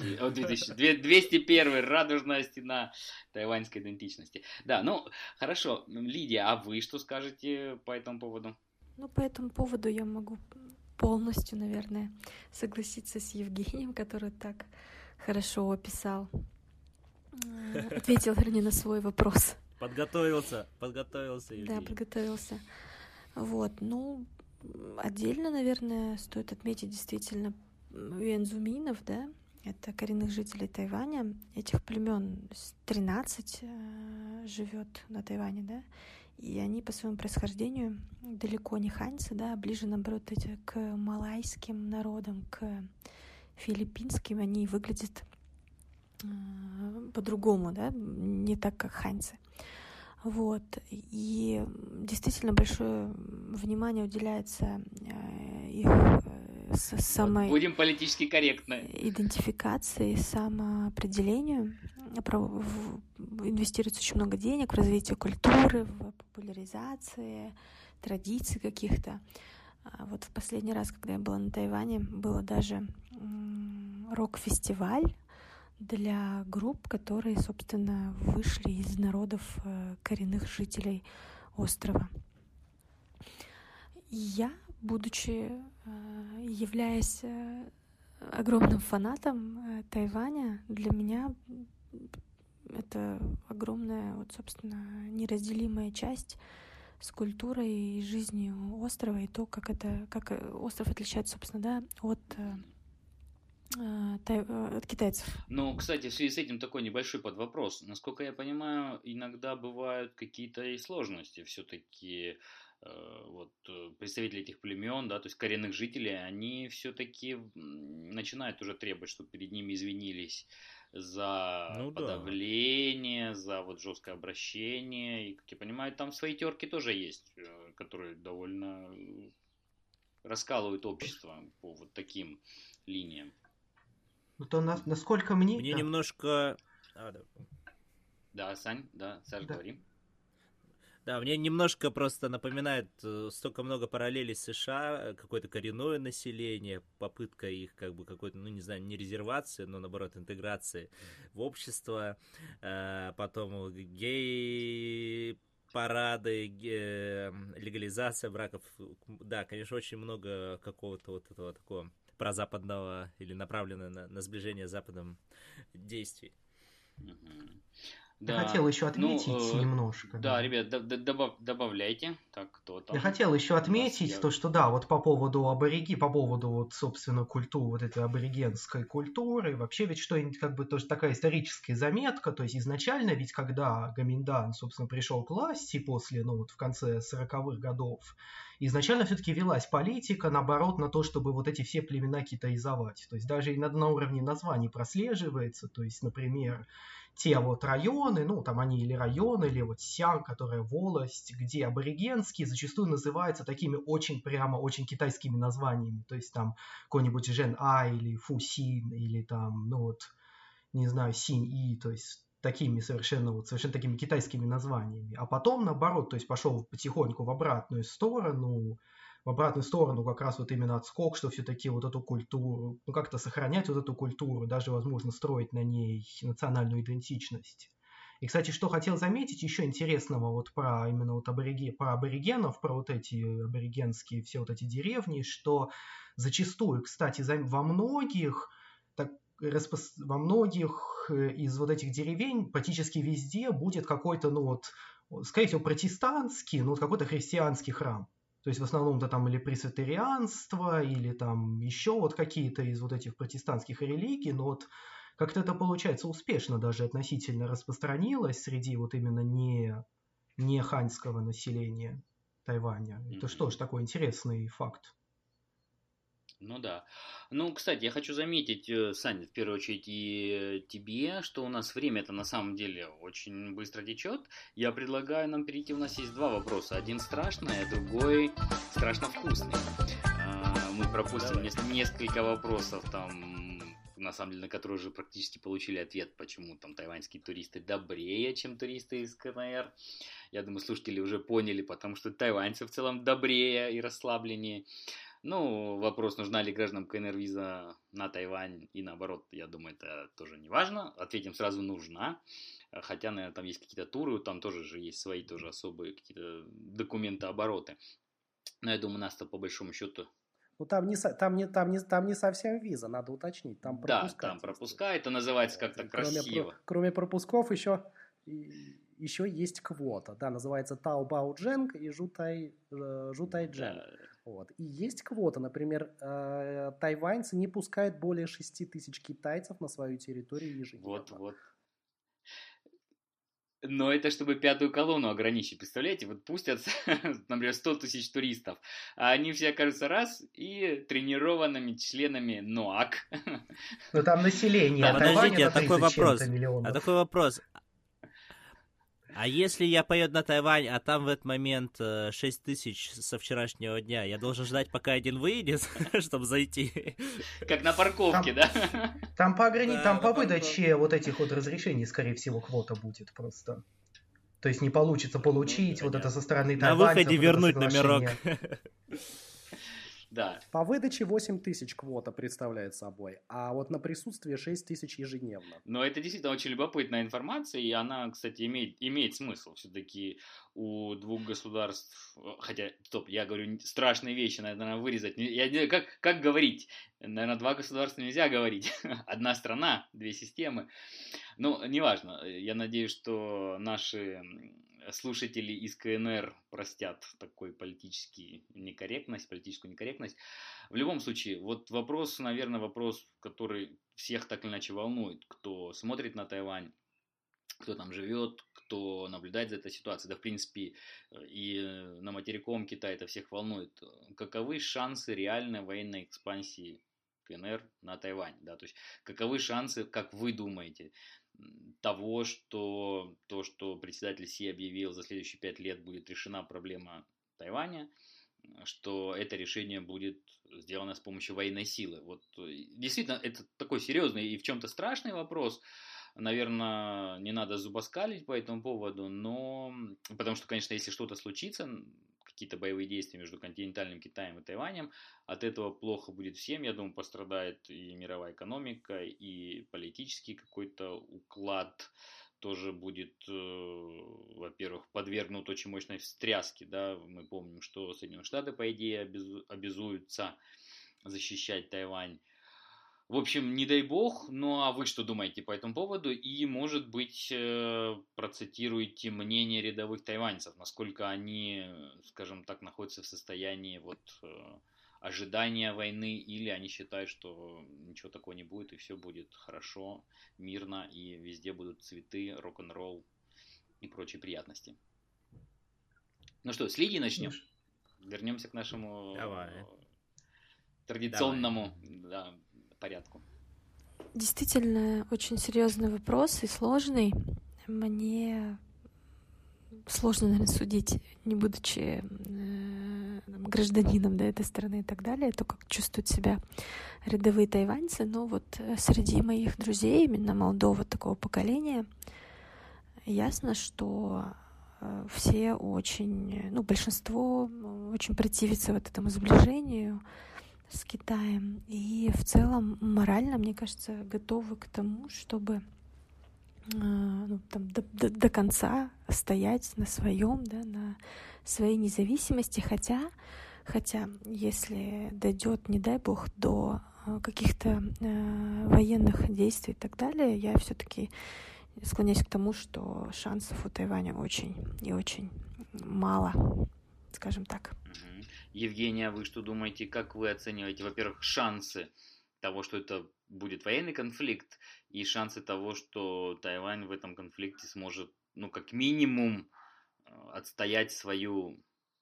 201 «Радужная стена тайваньской идентичности». Да, ну, хорошо. Лидия, а вы что скажете по этому поводу? Ну, по этому поводу я могу полностью, наверное, согласиться с Евгением, который так хорошо описал, ответил, вернее, на свой вопрос. Подготовился, Евгений. Да, подготовился. Вот, ну, отдельно, наверное, стоит отметить действительно юэнзуминов, да, это коренных жителей Тайваня. Этих племен 13 живет на Тайване, да, и они по своему происхождению далеко не ханьцы, да, а ближе, наоборот, к малайским народам, к филиппинским. Они выглядят по-другому, да, не так, как ханьцы. Вот. И действительно большое внимание уделяется их самой... Будем политически корректны. Идентификации, самоопределению. Инвестируется очень много денег в развитие культуры, в популяризации традиций каких-то. Вот в последний раз, когда я была на Тайване, было даже рок-фестиваль для групп, которые, собственно, вышли из народов коренных жителей острова. И я, будучи, являясь огромным фанатом Тайваня, для меня это огромная, вот, собственно, неразделимая часть с культурой и жизнью острова, и то, как остров отличается, собственно, да, от китайцев. Ну, кстати, в связи с этим такой небольшой подвопрос. Насколько я понимаю, иногда бывают какие-то и сложности. Все-таки вот представители этих племен, да, то есть коренных жителей, они все-таки начинают уже требовать, чтобы перед ними извинились за подавление, за вот жесткое обращение. И, как я понимаю, там свои терки тоже есть, которые довольно раскалывают общество по вот таким линиям. То насколько мне... Мне немножко... Да, Сань, да, Саш, говори. Да, мне немножко просто напоминает столько много параллелей с США, какое-то коренное население, попытка их как бы какой-то, ну не знаю, не резервации, но наоборот интеграции в общество, потом гей-парады, легализация браков. Да, конечно, очень много какого-то вот этого такого прозападного или направленного на сближение с Западом действий. Я хотел еще отметить немножко. Да, ребят, добавляйте. Так, кто там? Я хотел еще отметить то, что да, вот по поводу вот, собственно, культуры, вот этой аборигенской культуры, вообще ведь что-нибудь как бы тоже такая историческая заметка, то есть изначально ведь когда Гоминьдан, собственно, пришел к власти после, ну вот в конце 40-х годов, изначально все-таки велась политика, наоборот, на то, чтобы вот эти все племена китаизовать. То есть даже и на уровне названий прослеживается, то есть, например, те вот районы, ну, там они или районы, или вот Сян, которая волость, где аборигенские зачастую называются такими очень прямо, очень китайскими названиями. То есть там какой-нибудь Жен-А или Фусин, или там, ну вот, не знаю, Синь-И, то есть такими совершенно такими китайскими названиями. А потом, наоборот, то есть пошел потихоньку в обратную сторону как раз вот именно отскок, что все-таки вот эту культуру, ну как-то сохранять вот эту культуру, даже, возможно, строить на ней национальную идентичность. И, кстати, что хотел заметить еще интересного вот про именно вот про аборигенов, про вот эти аборигенские все вот эти деревни, что зачастую, кстати, во многих из вот этих деревень практически везде будет какой-то, ну вот, скорее всего, протестантский, ну вот какой-то христианский храм. То есть в основном-то там или пресвитерианство, или там еще вот какие-то из вот этих протестантских религий, но вот как-то это, получается, успешно даже относительно распространилось среди вот именно не ханьского населения Тайваня. Это что ж такой интересный факт. Ну да. Ну, кстати, я хочу заметить, Саня, в первую очередь и тебе, что у нас время-то на самом деле очень быстро течет. Я предлагаю нам перейти, у нас есть два вопроса. Один страшный, а другой страшно вкусный. Мы пропустим несколько вопросов там, на самом деле, на которые уже практически получили ответ, почему там тайваньские туристы добрее, чем туристы из КНР. Я думаю, слушатели уже поняли, потому что тайваньцы в целом добрее и расслабленнее. Ну, вопрос, нужна ли гражданам КНР виза на Тайвань и наоборот, я думаю, это тоже не важно. Ответим сразу, нужна. Хотя, наверное, там есть какие-то туры, там тоже же есть свои тоже особые какие-то документообороты. Но я думаю, нас-то по большому счету... Ну, там не совсем виза, надо уточнить. Там пропуска. Да, там пропуска, это называется как-то красиво. Кроме пропусков еще есть квота, да, называется Таобаоджэнг и Жутайджэнг. Да. Вот. И есть квота, например, тайваньцы не пускают более 6 тысяч китайцев на свою территорию ежедневно. Вот. Но это чтобы пятую колонну ограничить, представляете? Вот пустят, например, 100 тысяч туристов, а они все окажутся раз и тренированными членами НОАК. Ну там население. Подождите, такой вопрос. А если я поеду на Тайвань, а там в этот момент 6 тысяч со вчерашнего дня, я должен ждать, пока один выйдет, чтобы зайти? Как на парковке, да? Там по выдаче вот этих вот разрешений, скорее всего, квота будет просто. То есть не получится получить вот это со стороны тайваньцев. На выходе вернуть номерок. Да. По выдаче 8 тысяч квота представляет собой, а вот на присутствие 6 тысяч ежедневно. Но это действительно очень любопытная информация, и она, кстати, имеет смысл. Все-таки у двух государств... Хотя, стоп, я говорю страшные вещи, наверное, вырезать. Как говорить? Наверное, два государства нельзя говорить. Одна страна, две системы. Ну, неважно. Я надеюсь, что наши... слушатели из КНР простят такой политическую некорректность. В любом случае, вот вопрос, который всех так или иначе волнует, кто смотрит на Тайвань, кто там живет, кто наблюдает за этой ситуацией, да, в принципе, и на материковом Китае это всех волнует. Каковы шансы реальной военной экспансии КНР на Тайвань, да, то есть каковы шансы, как вы думаете, того, что председатель Си объявил, за следующие 5 лет будет решена проблема Тайваня, что это решение будет сделано с помощью военной силы. Вот действительно, это такой серьезный и в чем-то страшный вопрос. Наверное, не надо зубоскалить по этому поводу, но потому что, конечно, если что-то случится, какие-то боевые действия между континентальным Китаем и Тайванем, от этого плохо будет всем. Я думаю, пострадает и мировая экономика, и политический какой-то уклад тоже будет, во-первых, подвергнут очень мощной встряске. Да? Мы помним, что Соединенные Штаты, по идее, обязуются защищать Тайвань. В общем, не дай бог, ну а вы что думаете по этому поводу? И, может быть, процитируйте мнение рядовых тайваньцев, насколько они, скажем так, находятся в состоянии вот ожидания войны, или они считают, что ничего такого не будет, и все будет хорошо, мирно, и везде будут цветы, рок-н-ролл и прочие приятности. Ну что, с Лидии начнем? вернемся к нашему Давай. традиционному порядку. Действительно, очень серьезный вопрос и сложный. Мне сложно, наверное, судить, не будучи гражданином этой страны и так далее, то, как чувствуют себя рядовые тайваньцы. Но вот среди моих друзей, именно молодого такого поколения, ясно, что все очень, большинство очень противится вот этому сближению с Китаем. И в целом морально, мне кажется, готовы к тому, чтобы до конца стоять на своем, на своей независимости, хотя если дойдет, не дай бог, до каких-то военных действий и так далее, я все-таки склоняюсь к тому, что шансов у Тайваня очень и очень мало, скажем так. Евгения, вы что думаете, как вы оцениваете, во-первых, шансы того, что это будет военный конфликт, и шансы того, что Тайвань в этом конфликте сможет, как минимум, отстоять свою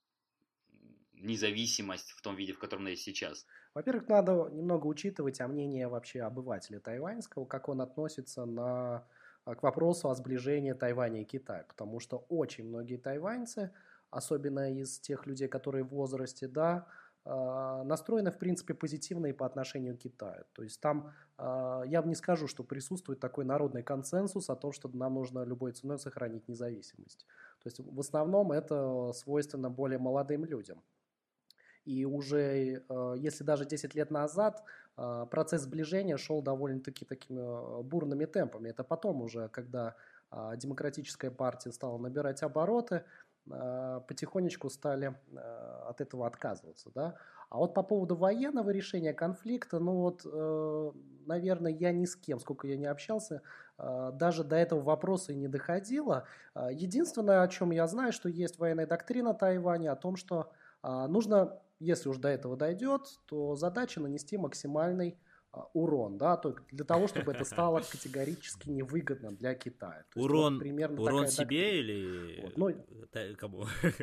независимость в том виде, в котором она есть сейчас? Во-первых, надо немного учитывать мнение вообще обывателя тайваньского, как он относится к вопросу о сближении Тайваня и Китая, потому что очень многие тайваньцы, особенно из тех людей, которые в возрасте, настроены, в принципе, позитивно и по отношению к Китаю. То есть там, я бы не скажу, что присутствует такой народный консенсус о том, что нам нужно любой ценой сохранить независимость. То есть в основном это свойственно более молодым людям. И уже, если даже 10 лет назад процесс сближения шел довольно-таки такими бурными темпами. Это потом уже, когда демократическая партия стала набирать обороты, потихонечку стали от этого отказываться. А вот по поводу военного решения конфликта, наверное, я ни с кем, сколько я не общался, даже до этого вопроса и не доходило. Единственное, о чем я знаю, что есть военная доктрина Тайваня о том, что нужно, если уж до этого дойдет, то задача нанести максимальный урон, для того, чтобы это стало категорически невыгодно для Китая. Урон себе или кому?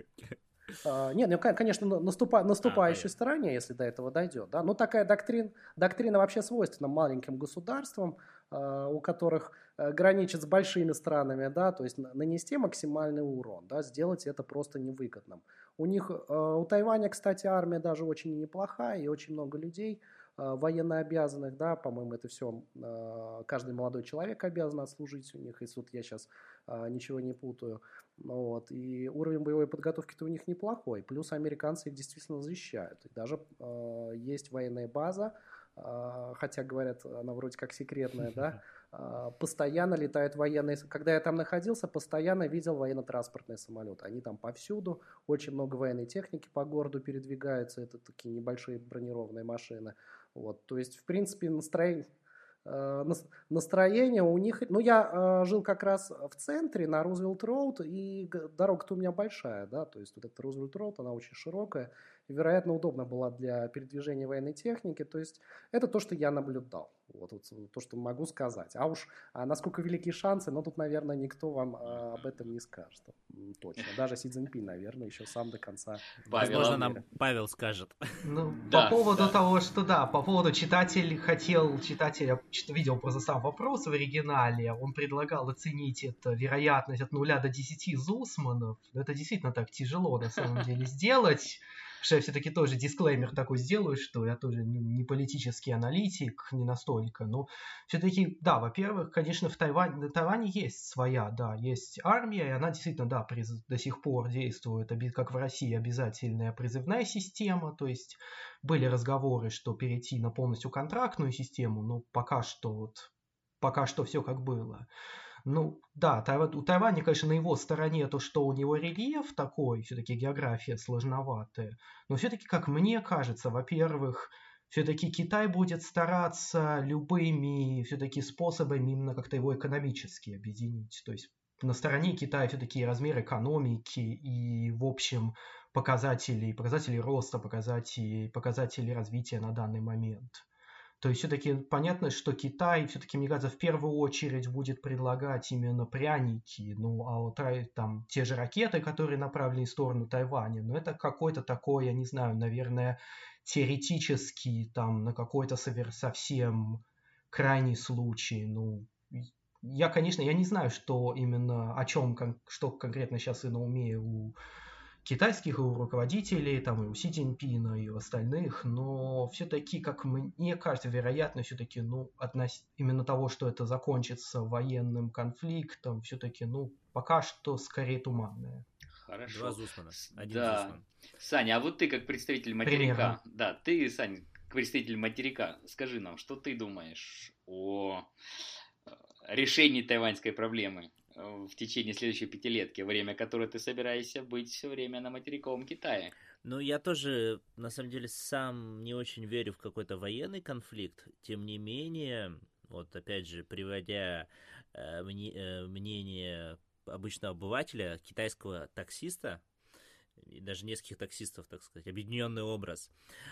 Нет, конечно, наступающей стороне, если до этого дойдет. Но такая доктрина вообще свойственна маленьким государствам, у которых граничат с большими странами, то есть нанести максимальный урон, сделать это просто невыгодным. У Тайваня, кстати, армия даже очень неплохая, и очень много людей военнообязанных, по-моему, это все каждый молодой человек обязан отслужить у них, если вот я сейчас ничего не путаю. И уровень боевой подготовки-то у них неплохой, плюс американцы их действительно защищают. И даже есть военная база, хотя, говорят, она вроде как секретная, постоянно летают военные. Когда я там находился, постоянно видел военно-транспортные самолеты. Они там повсюду, очень много военной техники по городу передвигаются, это такие небольшие бронированные машины. То есть, в принципе, настроение у них... я жил как раз в центре, на Рузвельт-Роуд, и дорога-то у меня большая, то есть вот эта Рузвельт-Роуд, она очень широкая, и, вероятно, удобна была для передвижения военной техники, то есть это то, что я наблюдал, то, что могу сказать. А насколько велики шансы, тут, наверное, никто вам об этом не скажет, точно. Даже Си Цзиньпин, наверное, еще сам до конца. Возможно, нам Павел скажет. По поводу того, что по поводу читатель, я видел просто сам вопрос в оригинале, он предлагал оценить вероятность от 0 до 10 Зусманов. Это действительно так тяжело на самом деле сделать. Что я все-таки тоже дисклеймер такой сделаю, что я тоже не политический аналитик, не настолько. Но все-таки, во-первых, конечно, на Тайване есть своя, есть армия, и она действительно, до сих пор действует, как в России, обязательная призывная система. То есть были разговоры, что перейти на полностью контрактную систему, но пока что все как было. У Тайваня, конечно, на его стороне то, что у него рельеф такой, все-таки география сложноватая. Но все-таки, как мне кажется, во-первых, все-таки Китай будет стараться любыми все-таки способами именно как-то его экономически объединить. То есть на стороне Китая все-таки и размер экономики, и, в общем, показатели роста, показатели развития на данный момент. То есть все-таки понятно, что Китай все-таки, мне кажется, в первую очередь будет предлагать именно пряники, ну, а вот там те же ракеты, которые направлены в сторону Тайваня, ну, это какой-то такой, я не знаю, наверное, теоретический, там, на какой-то совсем крайний случай, ну, я, конечно, я не знаю, что именно, что конкретно сейчас и на уме у китайских у руководителей, там и у Си Цзиньпина, и у остальных, но все-таки, как мне кажется, вероятно, все-таки, ну, именно того, что это закончится военным конфликтом, все-таки, ну, пока что скорее туманное. Хорошо. 2 Зусмана, 1 Да. Зусман. Саня, а вот ты как представитель материка, да, ты, Саня, как представитель материка, скажи нам, что ты думаешь о решении тайваньской проблемы в течение следующей пятилетки, время которой ты собираешься быть все время на материковом Китае? Ну, я тоже, на самом деле, сам не очень верю в какой-то военный конфликт. Тем не менее, вот опять же, приводя мнение обычного обывателя, китайского таксиста, и даже нескольких таксистов, так сказать, объединенный образ.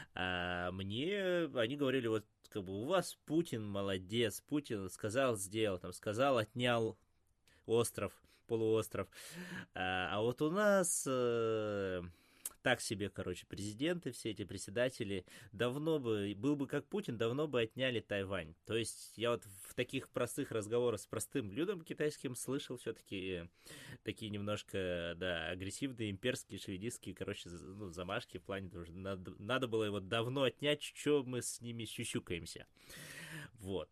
Они говорили, вот как бы у вас Путин молодец, Путин сказал, сделал, там сказал, отнял полуостров. А вот у нас так себе, короче, президенты, все эти председатели, был бы как Путин, давно бы отняли Тайвань. То есть я вот в таких простых разговорах с простым людом китайским слышал все-таки такие немножко, да, агрессивные, имперские, шовинистские, короче, замашки в плане того, что надо было его давно отнять, что мы с ними щущукаемся. Вот.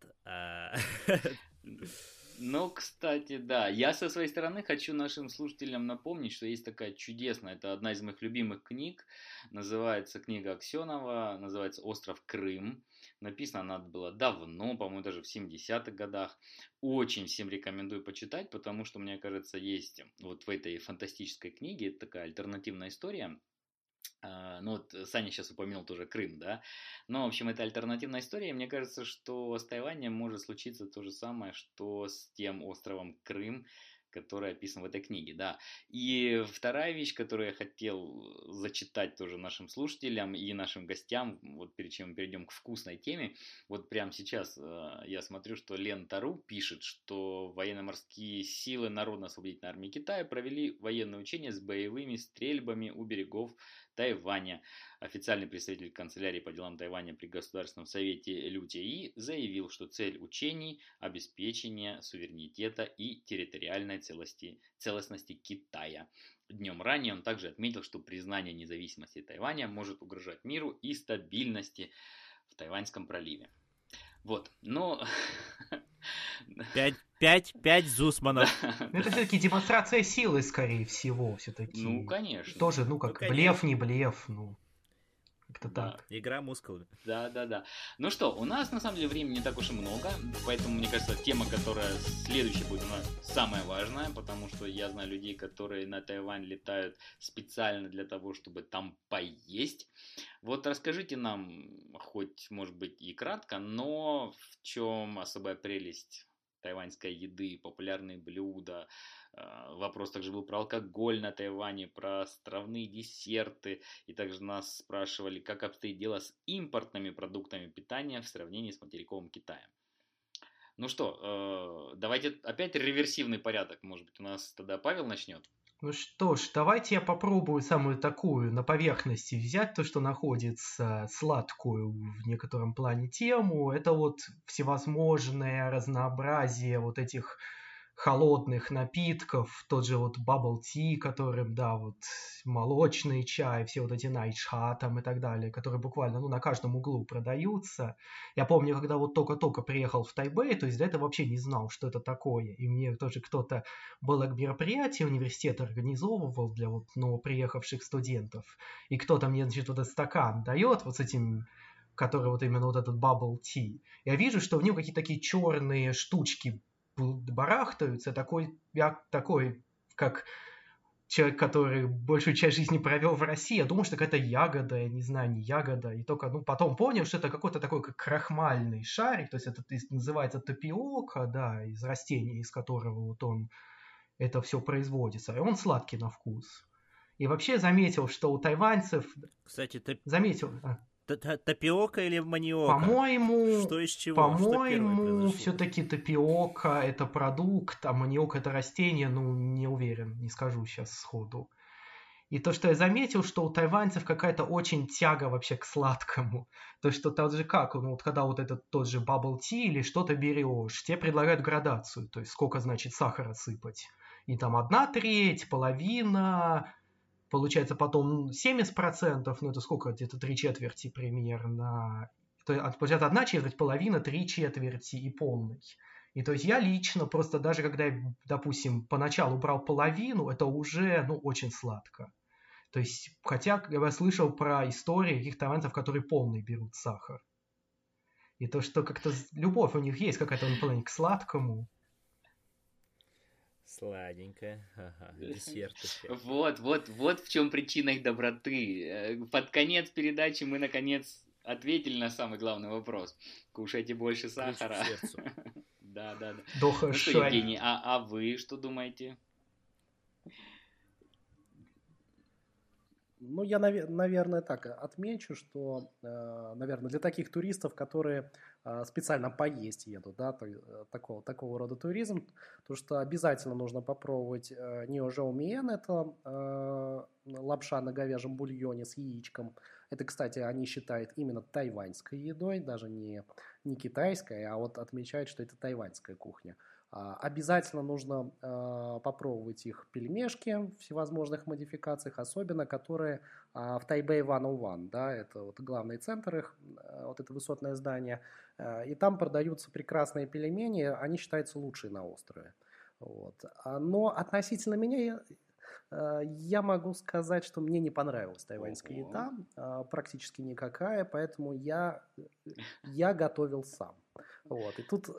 Ну, кстати, да. Я со своей стороны хочу нашим слушателям напомнить, что есть такая чудесная, это одна из моих любимых книг, называется книга Аксенова, называется «Остров Крым». Написана она была давно, по-моему, даже в 70-х годах. Очень всем рекомендую почитать, потому что, мне кажется, есть вот в этой фантастической книге такая альтернативная история. Ну вот Саня сейчас упомянул тоже Крым, да, но в общем это альтернативная история, мне кажется, что с Тайванем может случиться то же самое, что с тем островом Крым, который описан в этой книге, да. И вторая вещь, которую я хотел зачитать тоже нашим слушателям и нашим гостям, вот перед чем мы перейдем к вкусной теме, вот прямо сейчас я смотрю, что Лента.ру пишет, что военно-морские силы Народно-освободительной армии Китая провели военные учения с боевыми стрельбами у берегов Тайваня. Официальный представитель канцелярии по делам Тайваня при Государственном совете Лю Тяи заявил, что цель учений – обеспечение суверенитета и территориальной целостности Китая. Днем ранее он также отметил, что признание независимости Тайваня может угрожать миру и стабильности в Тайваньском проливе. Вот, но... 5 Зусманов. Это все-таки демонстрация силы, скорее всего, все-таки. Ну, конечно. Тоже, как блеф, не блеф, как-то Да. так. Игра мускулами. Да. Ну что, у нас на самом деле времени не так уж и много, поэтому, мне кажется, тема, которая следующая будет у нас самая важная, потому что я знаю людей, которые на Тайвань летают специально для того, чтобы там поесть. Вот расскажите нам, хоть, может быть, и кратко, но в чем особая прелесть тайваньской еды, популярные блюда. Вопрос также был про алкоголь на Тайване, про островные десерты. И также нас спрашивали, как обстоит дело с импортными продуктами питания в сравнении с материковым Китаем. Ну что, давайте опять реверсивный порядок. Может быть, у нас тогда Павел начнет? Ну что ж, давайте я попробую самую такую на поверхности взять то, что находится сладкую в некотором плане тему. Это вот всевозможное разнообразие вот этих холодных напитков, тот же вот bubble tea, которым, да, вот молочный чай, все вот эти найчха там и так далее, которые буквально, на каждом углу продаются. Я помню, когда вот только-только приехал в Тайбэй, то есть до этого вообще не знал, что это такое. И мне тоже кто-то было мероприятие, университет организовывал для вот новоприехавших студентов. И кто-то мне, значит, вот этот стакан дает вот с этим, который вот именно вот этот bubble tea. Я вижу, что в нем какие-то такие черные штучки барахтаются, я такой, как человек, который большую часть жизни провел в России, я думал, что какая-то ягода, я не знаю, не ягода, и только, потом понял, что это какой-то такой, как крахмальный шарик, то есть это называется тапиока, да, из растения, из которого вот это все производится, и он сладкий на вкус. И вообще заметил, что у тайваньцев... Кстати, Тапиока или маниока? По-моему, что из чего? все-таки тапиока это продукт, а маниок это растение, ну, не уверен, не скажу сейчас сходу. И то, что я заметил, что у тайваньцев какая-то очень тяга вообще к сладкому. То, что так же как, ну, вот когда вот этот тот же bubble tea или что-то берешь, тебе предлагают градацию, то есть сколько, значит, сахара сыпать. И там 1/3, половина, получается потом 70%, ну это сколько, где-то 3/4 примерно. То есть, получается 1/4, половина, 3/4 и полный. И то есть я лично просто даже когда я, допустим, поначалу брал половину, это уже, ну, очень сладко. То есть, хотя я слышал про истории каких-то тайваньцев, которые полный берут сахар. И то, что как-то любовь у них есть какая-то наполнение к сладкому. Сладенькая. Ага, десерт еще. Вот в чем причина их доброты. Под конец передачи мы, наконец, ответили на самый главный вопрос. Кушайте больше сахара. Да. Ну что, Евгений, а вы что думаете? Ну, я, наверное, так отмечу, что, наверное, для таких туристов, которые специально поесть едут, да, такого рода туризм, то что обязательно нужно попробовать нио жоу миен, это лапша на говяжьем бульоне с яичком. Это, кстати, они считают именно тайваньской едой, даже не китайской, а вот отмечают, что это тайваньская кухня. Обязательно нужно попробовать их пельмешки в всевозможных модификациях, особенно которые в Тайбэй 101, да, это вот главный центр их, вот это высотное здание, и там продаются прекрасные пельмени, они считаются лучшие на острове. Вот. Но относительно меня я могу сказать, что мне не понравилась тайваньская еда, практически никакая, поэтому я готовил сам. Вот. И тут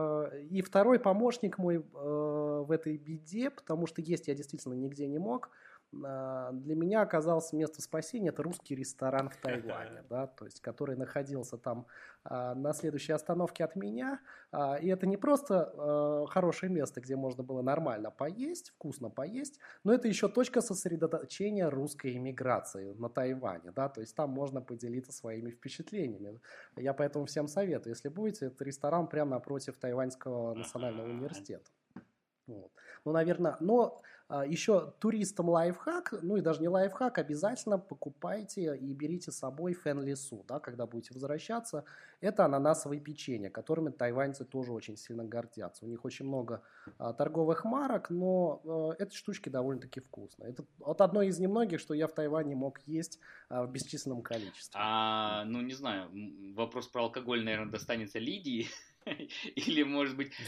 и второй помощник мой в этой беде, потому что есть я действительно нигде не мог, для меня оказалось место спасения, это русский ресторан в Тайване, да, то есть, который находился там на следующей остановке от меня, и это не просто хорошее место, где можно было нормально поесть, вкусно поесть, но это еще точка сосредоточения русской эмиграции на Тайване, да, то есть там можно поделиться своими впечатлениями. Я поэтому всем советую, если будете, это ресторан прямо напротив Тайваньского национального университета. Вот. Ну, наверное, но еще туристам лайфхак, ну и даже не лайфхак, обязательно покупайте и берите с собой фэн-лису, да, когда будете возвращаться. Это ананасовые печенья, которыми тайваньцы тоже очень сильно гордятся. У них очень много торговых марок, но эти штучки довольно-таки вкусные. Это вот одно из немногих, что я в Тайване мог есть в бесчисленном количестве. Ну, не знаю, вопрос про алкоголь, наверное, достанется Лидии. Или, может быть,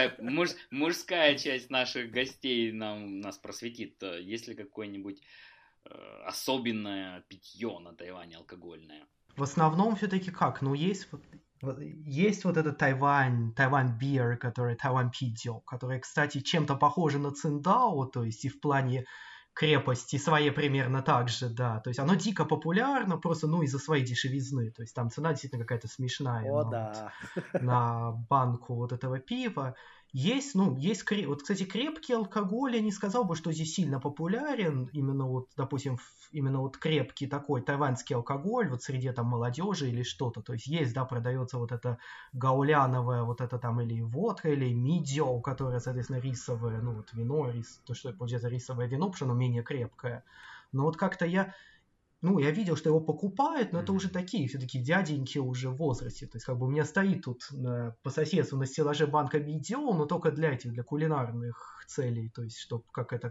мужская часть наших гостей нас просветит. Есть ли какое-нибудь особенное питье на Тайване алкогольное? В основном все-таки как? Ну, есть вот этот Тайвань бир, который Тайвань пидзё, который, кстати, чем-то похоже на циндао, то есть и в плане крепости своей примерно так же, да. То есть оно дико популярно, просто, ну, из-за своей дешевизны. То есть там цена действительно какая-то смешная. О, да. Вот, на банку вот этого пива. Есть, вот, кстати, крепкий алкоголь, я не сказал бы, что здесь сильно популярен, именно вот, допустим, именно вот крепкий такой тайваньский алкоголь, вот среди там молодежи или что-то, то есть, да, продается вот это гауляновое, вот это там или водка, или мидзё, которое, соответственно, рисовое, ну, вот вино, то, что получается рисовое вино, потому что оно менее крепкое. Но вот как-то я видел, что его покупают, но это уже такие все-таки дяденьки уже в возрасте. То есть, как бы у меня стоит тут по соседству на стеллаже банка мидзё, но только для кулинарных целей. То есть, что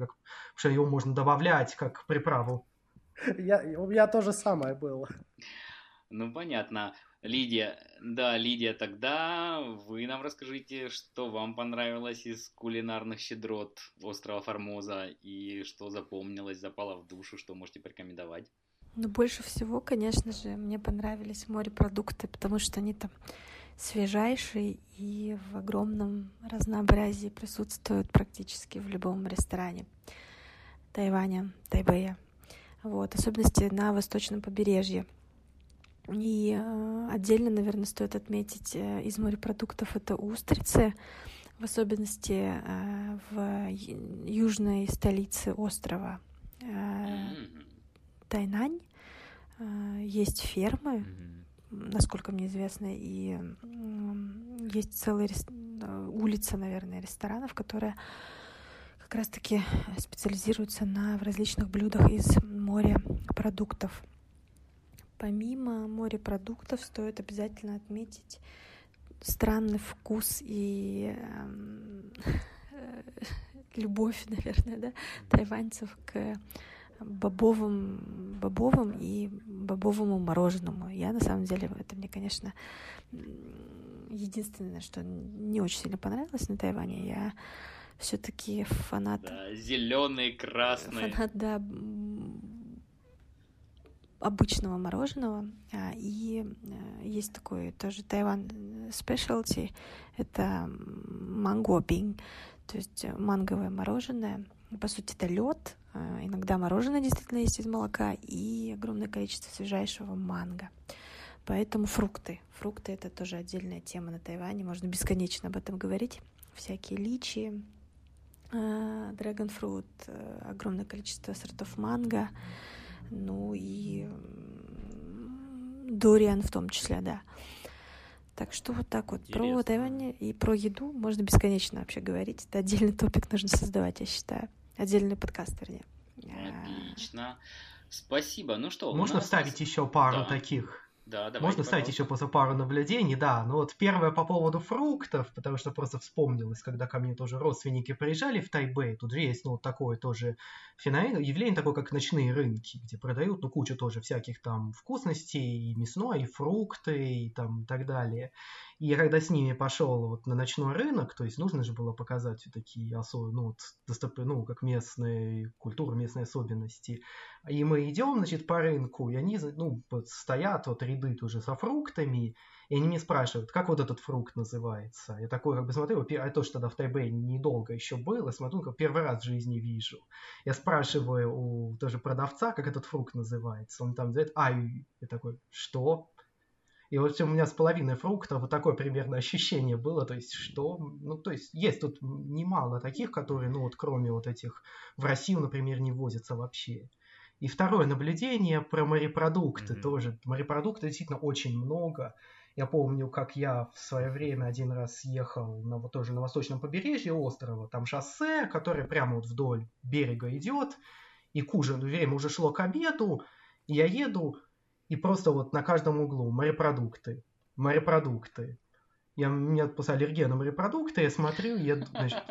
его можно добавлять как приправу. У меня то же самое было. Ну, понятно. Лидия, тогда вы нам расскажите, что вам понравилось из кулинарных щедрот острова Формоза и что запало в душу, что можете порекомендовать. Ну, больше всего, конечно же, мне понравились морепродукты, потому что они там свежайшие и в огромном разнообразии присутствуют практически в любом ресторане Тайваня, Тайбэя. Вот, особенности на восточном побережье. И отдельно, наверное, стоит отметить из морепродуктов это устрицы, в особенности в южной столице острова Тайнань. есть фермы, насколько мне известно, и есть целая улица, наверное, ресторанов, которые как раз-таки специализируются в различных блюдах из морепродуктов. Помимо морепродуктов стоит обязательно отметить странный вкус и любовь, наверное, да, тайваньцев к бобовым и бобовому мороженому. Я, на самом деле, это мне, конечно, единственное, что не очень сильно понравилось на Тайване. Я все-таки фанат... Да, зеленый, красный. Фанат, да, обычного мороженого. И есть такой тоже Тайвань specialty. Это манго-бинг, то есть манговое мороженое. По сути, это лед. Иногда мороженое действительно есть из молока и огромное количество свежайшего манго. Поэтому фрукты. Фрукты — это тоже отдельная тема на Тайване. Можно бесконечно об этом говорить. Всякие личи, драгонфрут, огромное количество сортов манго, ну и дуриан в том числе, да. Так что вот так вот. Интересно. Про Тайвань и про еду можно бесконечно вообще говорить. Это отдельный топик нужно создавать, я считаю. Отдельный подкаст, вернее. Отлично. Спасибо. Ну что, Можно вставить еще пару Да. таких? Да, давайте, Можно вставить пожалуйста. еще просто пару наблюдений, да. Ну вот первое по поводу фруктов, потому что просто вспомнилось, когда ко мне тоже родственники приезжали в Тайбэй, тут же есть, ну, вот такое тоже феномен, явление такое, как ночные рынки, где продают, ну, кучу тоже всяких там вкусностей, и мясное, и фрукты, и там так далее. И я когда с ними пошел вот на ночной рынок, то есть нужно же было показать все такие особые, ну, вот, ну, как местные культуры, местные особенности. И мы идем, значит, по рынку, и они, ну, вот стоят, вот ряды тоже со фруктами, и они меня спрашивают, как вот этот фрукт называется. Я такой как бы смотрю, я тоже тогда в Тайбэе недолго еще был, и смотрю, как первый раз в жизни вижу. Я спрашиваю у тоже продавца, как этот фрукт называется. Он там говорит, ай, я такой, что? И вот у меня с половиной фрукта вот такое примерно ощущение было, то есть что, ну то есть тут немало таких, которые, ну вот кроме вот этих в Россию, например, не возятся вообще. И второе наблюдение про морепродукты тоже. Морепродукты действительно очень много. Я помню, как я в свое время один раз ехал тоже на восточном побережье острова, там шоссе, которое прямо вот вдоль берега идет, и к ужину, время уже шло к обеду, и я еду, и просто вот на каждом углу морепродукты. У меня просто аллергия на морепродукты, я смотрю, еду, значит,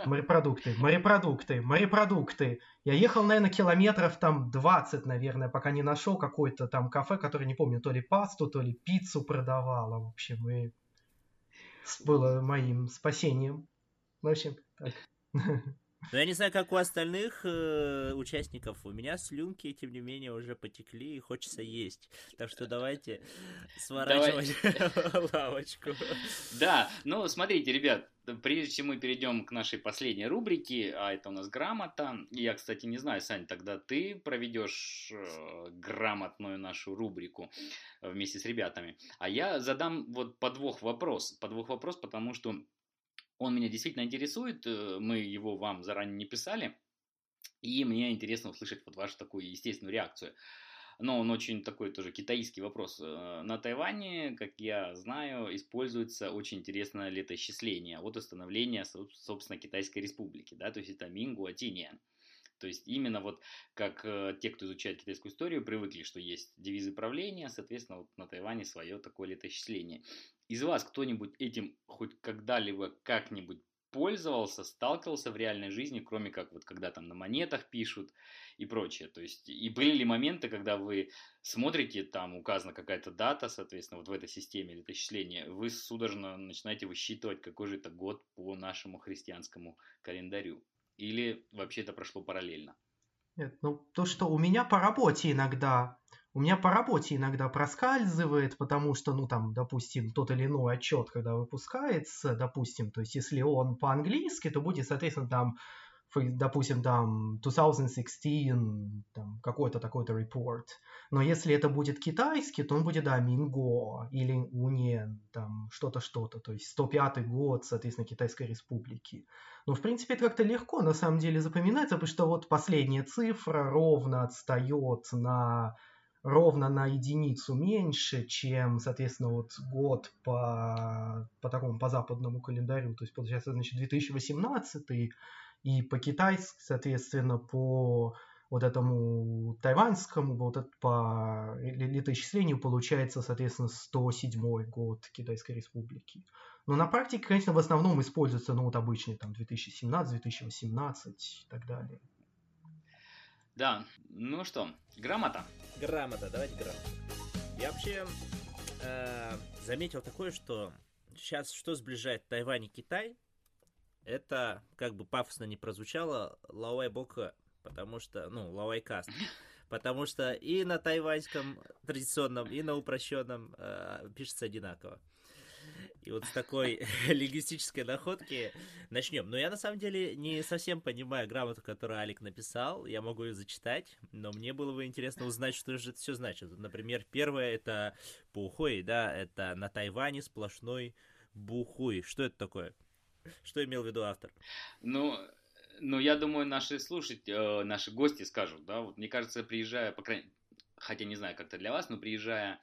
морепродукты. Я ехал, наверное, километров там 20, наверное, пока не нашел какое-то там кафе, которое, не помню, то ли пасту, то ли пиццу продавало, в общем, и было моим спасением. В общем, так. Но я не знаю, как у остальных участников. У меня слюнки, тем не менее, уже потекли и хочется есть. Так что давайте сворачивать лавочку. Да, ну смотрите, ребят, прежде чем мы перейдем к нашей последней рубрике, а это у нас грамота. Я, кстати, не знаю, Сань, тогда ты проведешь грамотную нашу рубрику вместе с ребятами. А я задам вот подвох вопрос, потому что он меня действительно интересует, мы его вам заранее не писали, и мне интересно услышать вот вашу такую естественную реакцию. Но он очень такой тоже китайский вопрос. На Тайване, как я знаю, используется очень интересное летоисчисление от установления, собственно, Китайской Республики, да, то есть это Мингуатиниан. То есть именно вот как те, кто изучает китайскую историю, привыкли, что есть девизы правления, соответственно, вот на Тайване свое такое летоисчисление. Из вас кто-нибудь этим хоть когда-либо как-нибудь пользовался, сталкивался в реальной жизни, кроме как вот когда там на монетах пишут и прочее. То есть и были ли моменты, когда вы смотрите, там указана какая-то дата, соответственно, вот в этой системе летоисчисления, вы судорожно начинаете высчитывать, какой же это год по нашему христианскому календарю? Или вообще это прошло параллельно? Нет, ну то, что у меня по работе иногда проскальзывает, потому что, ну там, допустим, тот или иной отчет, когда выпускается, допустим, то есть если он по-английски, то будет, соответственно, там, допустим, там 2016, там какой-то такой-то report. Но если это будет китайский, то он будет, да, Минго или Униен, там что-то, то есть 105 год, соответственно, Китайской Республики. Ну, в принципе, это как-то легко, на самом деле, запоминается, потому что вот последняя цифра ровно отстает на ровно на единицу меньше, чем, соответственно, вот год по западному календарю. То есть, получается, значит, 2018 и по китайски, соответственно, по вот этому тайваньскому, по летоисчислению получается, соответственно, 107 год Китайской Республики. Но на практике, конечно, в основном используется, обычный там 2017, 2018 и так далее. Да, ну что, грамота. Грамота, давайте грамота. Я вообще заметил такое, что сейчас что сближает Тайвань и Китай, это, как бы пафосно не прозвучало, лаоай бока, потому что, лаоай каст, потому что и на тайваньском традиционном, и на упрощенном пишется одинаково. И вот с такой лингвистической находки начнем. Но я на самом деле не совсем понимаю грамоту, которую Алик написал. Я могу ее зачитать, но мне было бы интересно узнать, что же это все значит. Например, первое это пухуй, да, это на Тайване сплошной бухуй. Что это такое? Что имел в виду автор? Ну, я думаю, наши гости скажут, да, вот мне кажется, приезжая, хотя не знаю, как-то для вас, но приезжая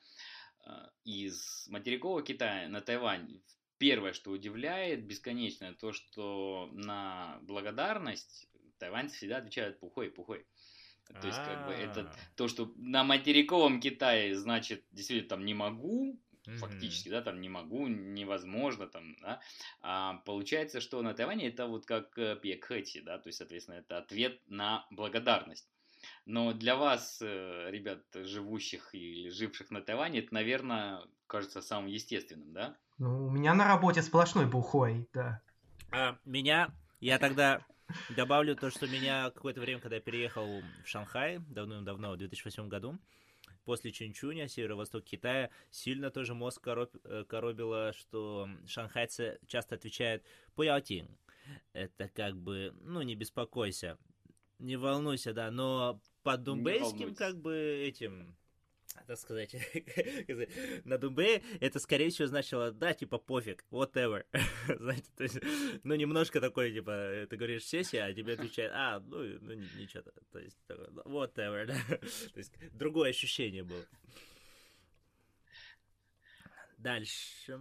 из материкового Китая на Тайвань, первое, что удивляет бесконечно, то, что на благодарность тайваньцы всегда отвечают пухой. То есть, как бы, это то, что на материковом Китае значит, действительно, там, не могу, фактически, да, там, не могу, невозможно, там, да, а получается, что на Тайване это вот как пьекхэти, да, то есть, соответственно, это ответ на благодарность. Но для вас, ребят, живущих или живших на Тайване, это, наверное, кажется самым естественным, да? У меня на работе сплошной бухой, да. Я тогда добавлю то, что меня какое-то время, когда я переехал в Шанхай, давным-давно, в 2008 году, после Чунчуня, северо-восток Китая, сильно тоже мозг коробило, что шанхайцы часто отвечают «пуяотин». Это как бы, не беспокойся, не волнуйся, да, но по думбейским, как бы, этим, так сказать, на думбе это, скорее всего, значило, да, типа, пофиг, whatever, знаете, то есть, немножко такой, типа, ты говоришь сессия, а тебе отвечают, ничего, то есть, whatever, да, то есть, другое ощущение было. Дальше...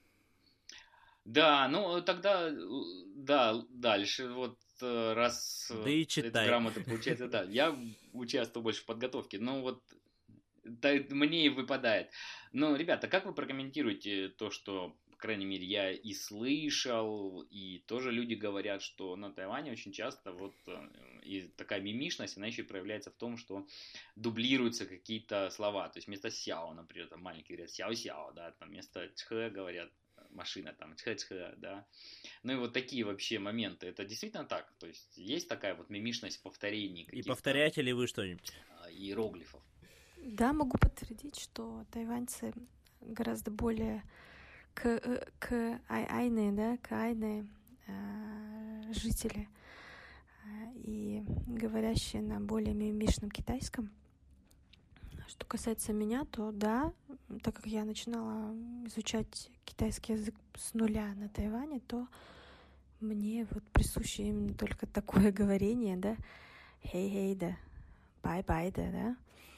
Да, тогда, да, дальше, вот, раз да и читай. эта грамота получается, да, я участвую больше в подготовке, мне и выпадает. Но, ребята, как вы прокомментируете то, что, по крайней мере, я и слышал, и тоже люди говорят, что на Тайване очень часто вот и такая мимишность, она еще проявляется в том, что дублируются какие-то слова, то есть вместо сяо, например, там маленькие говорят сяо-сяо, да, там вместо чхэ говорят машина, там, чхэ-чхэ, да. И вот такие вообще моменты, это действительно так? То есть есть такая вот мимишность повторений каких-то... И повторяете ли вы что-нибудь? Иероглифов. Да, могу подтвердить, что тайваньцы гораздо более каайные жители и говорящие на более мимишном китайском. Что касается меня, то да, так как я начинала изучать китайский язык с нуля на Тайване, то мне вот присуще именно только такое говорение, да, хей-хей, да, бай-бай, да,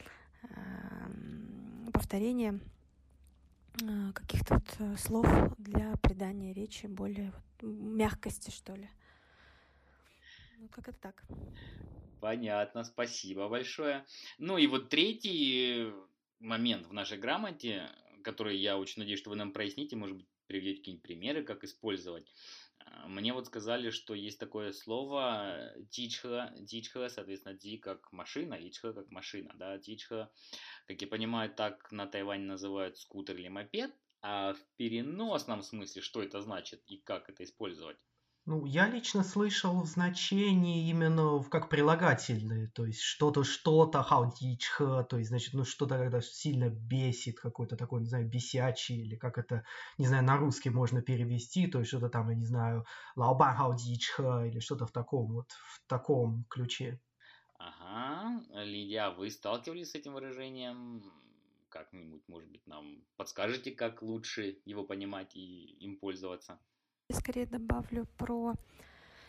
повторение каких-то вот слов для придания речи более мягкости, что ли. Как это так? Понятно, спасибо большое. И вот третий момент в нашей грамоте, который я очень надеюсь, что вы нам проясните, может быть, приведете какие-нибудь примеры, как использовать. Мне вот сказали, что есть такое слово тичхэ, соответственно, ди как машина, ичхэ как машина, да, тичхэ, как я понимаю, так на Тайване называют скутер или мопед, а в переносном смысле что это значит и как это использовать? Я лично слышал в значении именно как прилагательные, то есть что-то, хаудичха, то есть, значит, что-то, когда сильно бесит, какой-то такой, не знаю, бесячий, или как это, не знаю, на русский можно перевести, то есть что-то там, я не знаю, лаобан хаудичха, или что-то в таком ключе. Ага, Лидия, вы сталкивались с этим выражением? Как-нибудь, может быть, нам подскажете, как лучше его понимать и им пользоваться? Я скорее добавлю про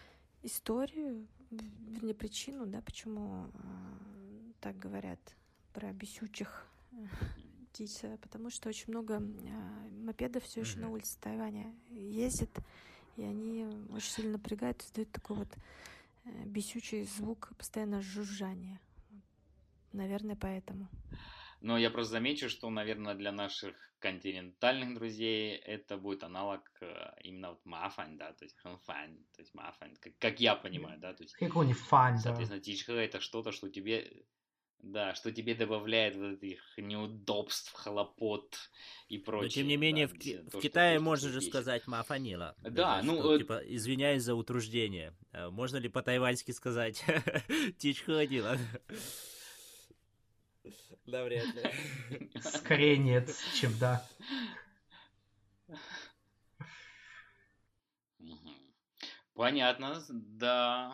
историю, вернее, причину, да, почему так говорят про бесючих птиц, потому что очень много мопедов все еще на улице Тайваня ездит, и они очень сильно напрягают, издают такой вот бесючий звук, постоянно жужжание. Наверное, поэтому. Но я просто замечу, что, наверное, для наших континентальных друзей это будет аналог именно вот мафань, да, то есть хэнфань, то есть мафань, как я понимаю, да, то есть, соответственно, тичхэ это что-то, что тебе, да, что тебе добавляет вот этих неудобств, хлопот и прочее. Но, тем не менее, да, в Китае можно же сказать мафанила. Да, ну... Что, типа, извиняюсь за утруждение. Можно ли по-тайваньски сказать тичхэ-дила? Да, вряд ли. Скорее нет, чем да. Понятно, да.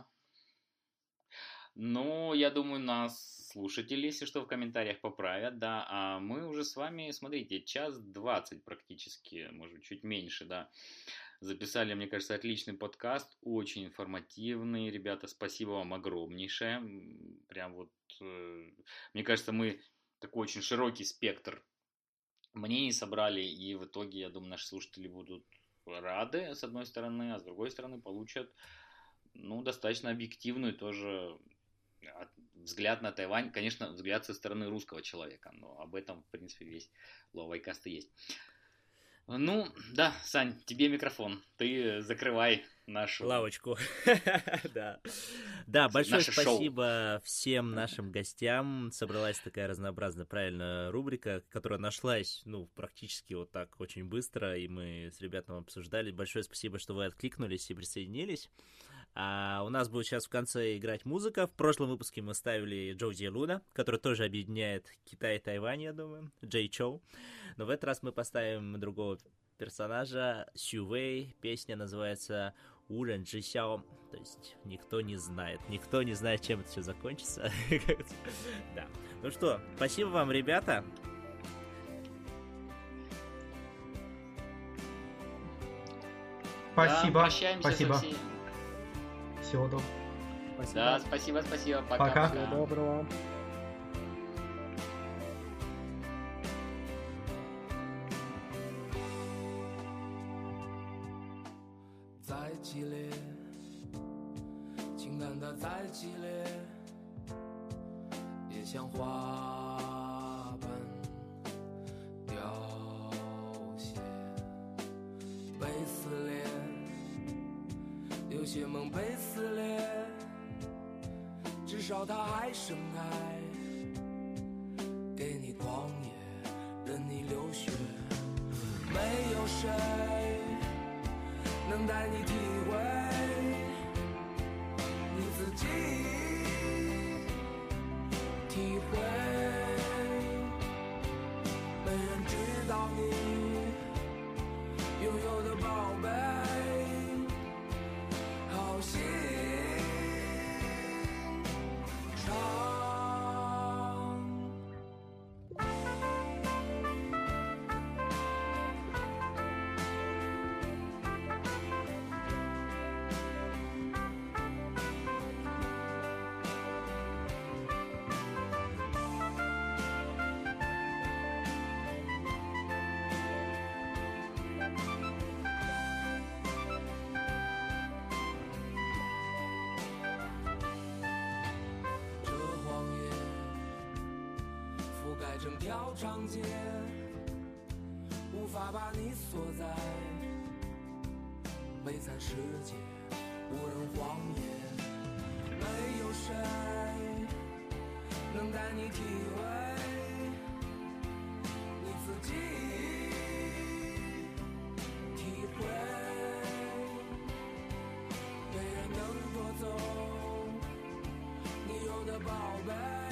Ну, я думаю, нас слушатели, если что, в комментариях поправят, да. А мы уже с вами, смотрите, 1:20 практически, может быть, чуть меньше, да. Записали, мне кажется, отличный подкаст, очень информативный. Ребята, спасибо вам огромнейшее. Прям вот, мне кажется, мы такой очень широкий спектр мнений собрали, и в итоге, я думаю, наши слушатели будут рады, с одной стороны, а с другой стороны получат, ну, достаточно объективную тоже взгляд на Тайвань, конечно, взгляд со стороны русского человека, но об этом, в принципе, весь Ловайкаст и есть. Ну, да, Сань, тебе микрофон. Ты закрывай нашу... лавочку. Да, большое спасибо всем нашим гостям. Собралась такая разнообразная, правильная рубрика, которая нашлась, ну, практически вот так очень быстро, и мы с ребятами обсуждали. Большое спасибо, что вы откликнулись и присоединились. А у нас будет сейчас в конце играть музыка. В прошлом выпуске мы ставили Джоузи Луна, который тоже объединяет Китай и Тайвань, я думаю, Джей Чоу. Но в этот раз мы поставим другого персонажа, Сю Вэй. Песня называется «У Рэн Чжи Сяо». То есть никто не знает, чем это все закончится. Да. Ну что, спасибо вам, ребята. Спасибо. Прощаемся Спасибо. со всеми. Всего доброго. Спасибо. Да, спасибо. Пока. Всего доброго. 再激烈，情感它再激烈，也像花瓣凋谢，被撕裂，有些梦被撕裂，至少它还盛开，给你狂野，任你流血，没有谁能带你体会你自己体会，没人知道你拥有的宝贝，好心肠。整条长街，无法把你锁在悲惨世界，无人荒野，没有谁能带你体会你自己体会，没人能夺走你有的宝贝。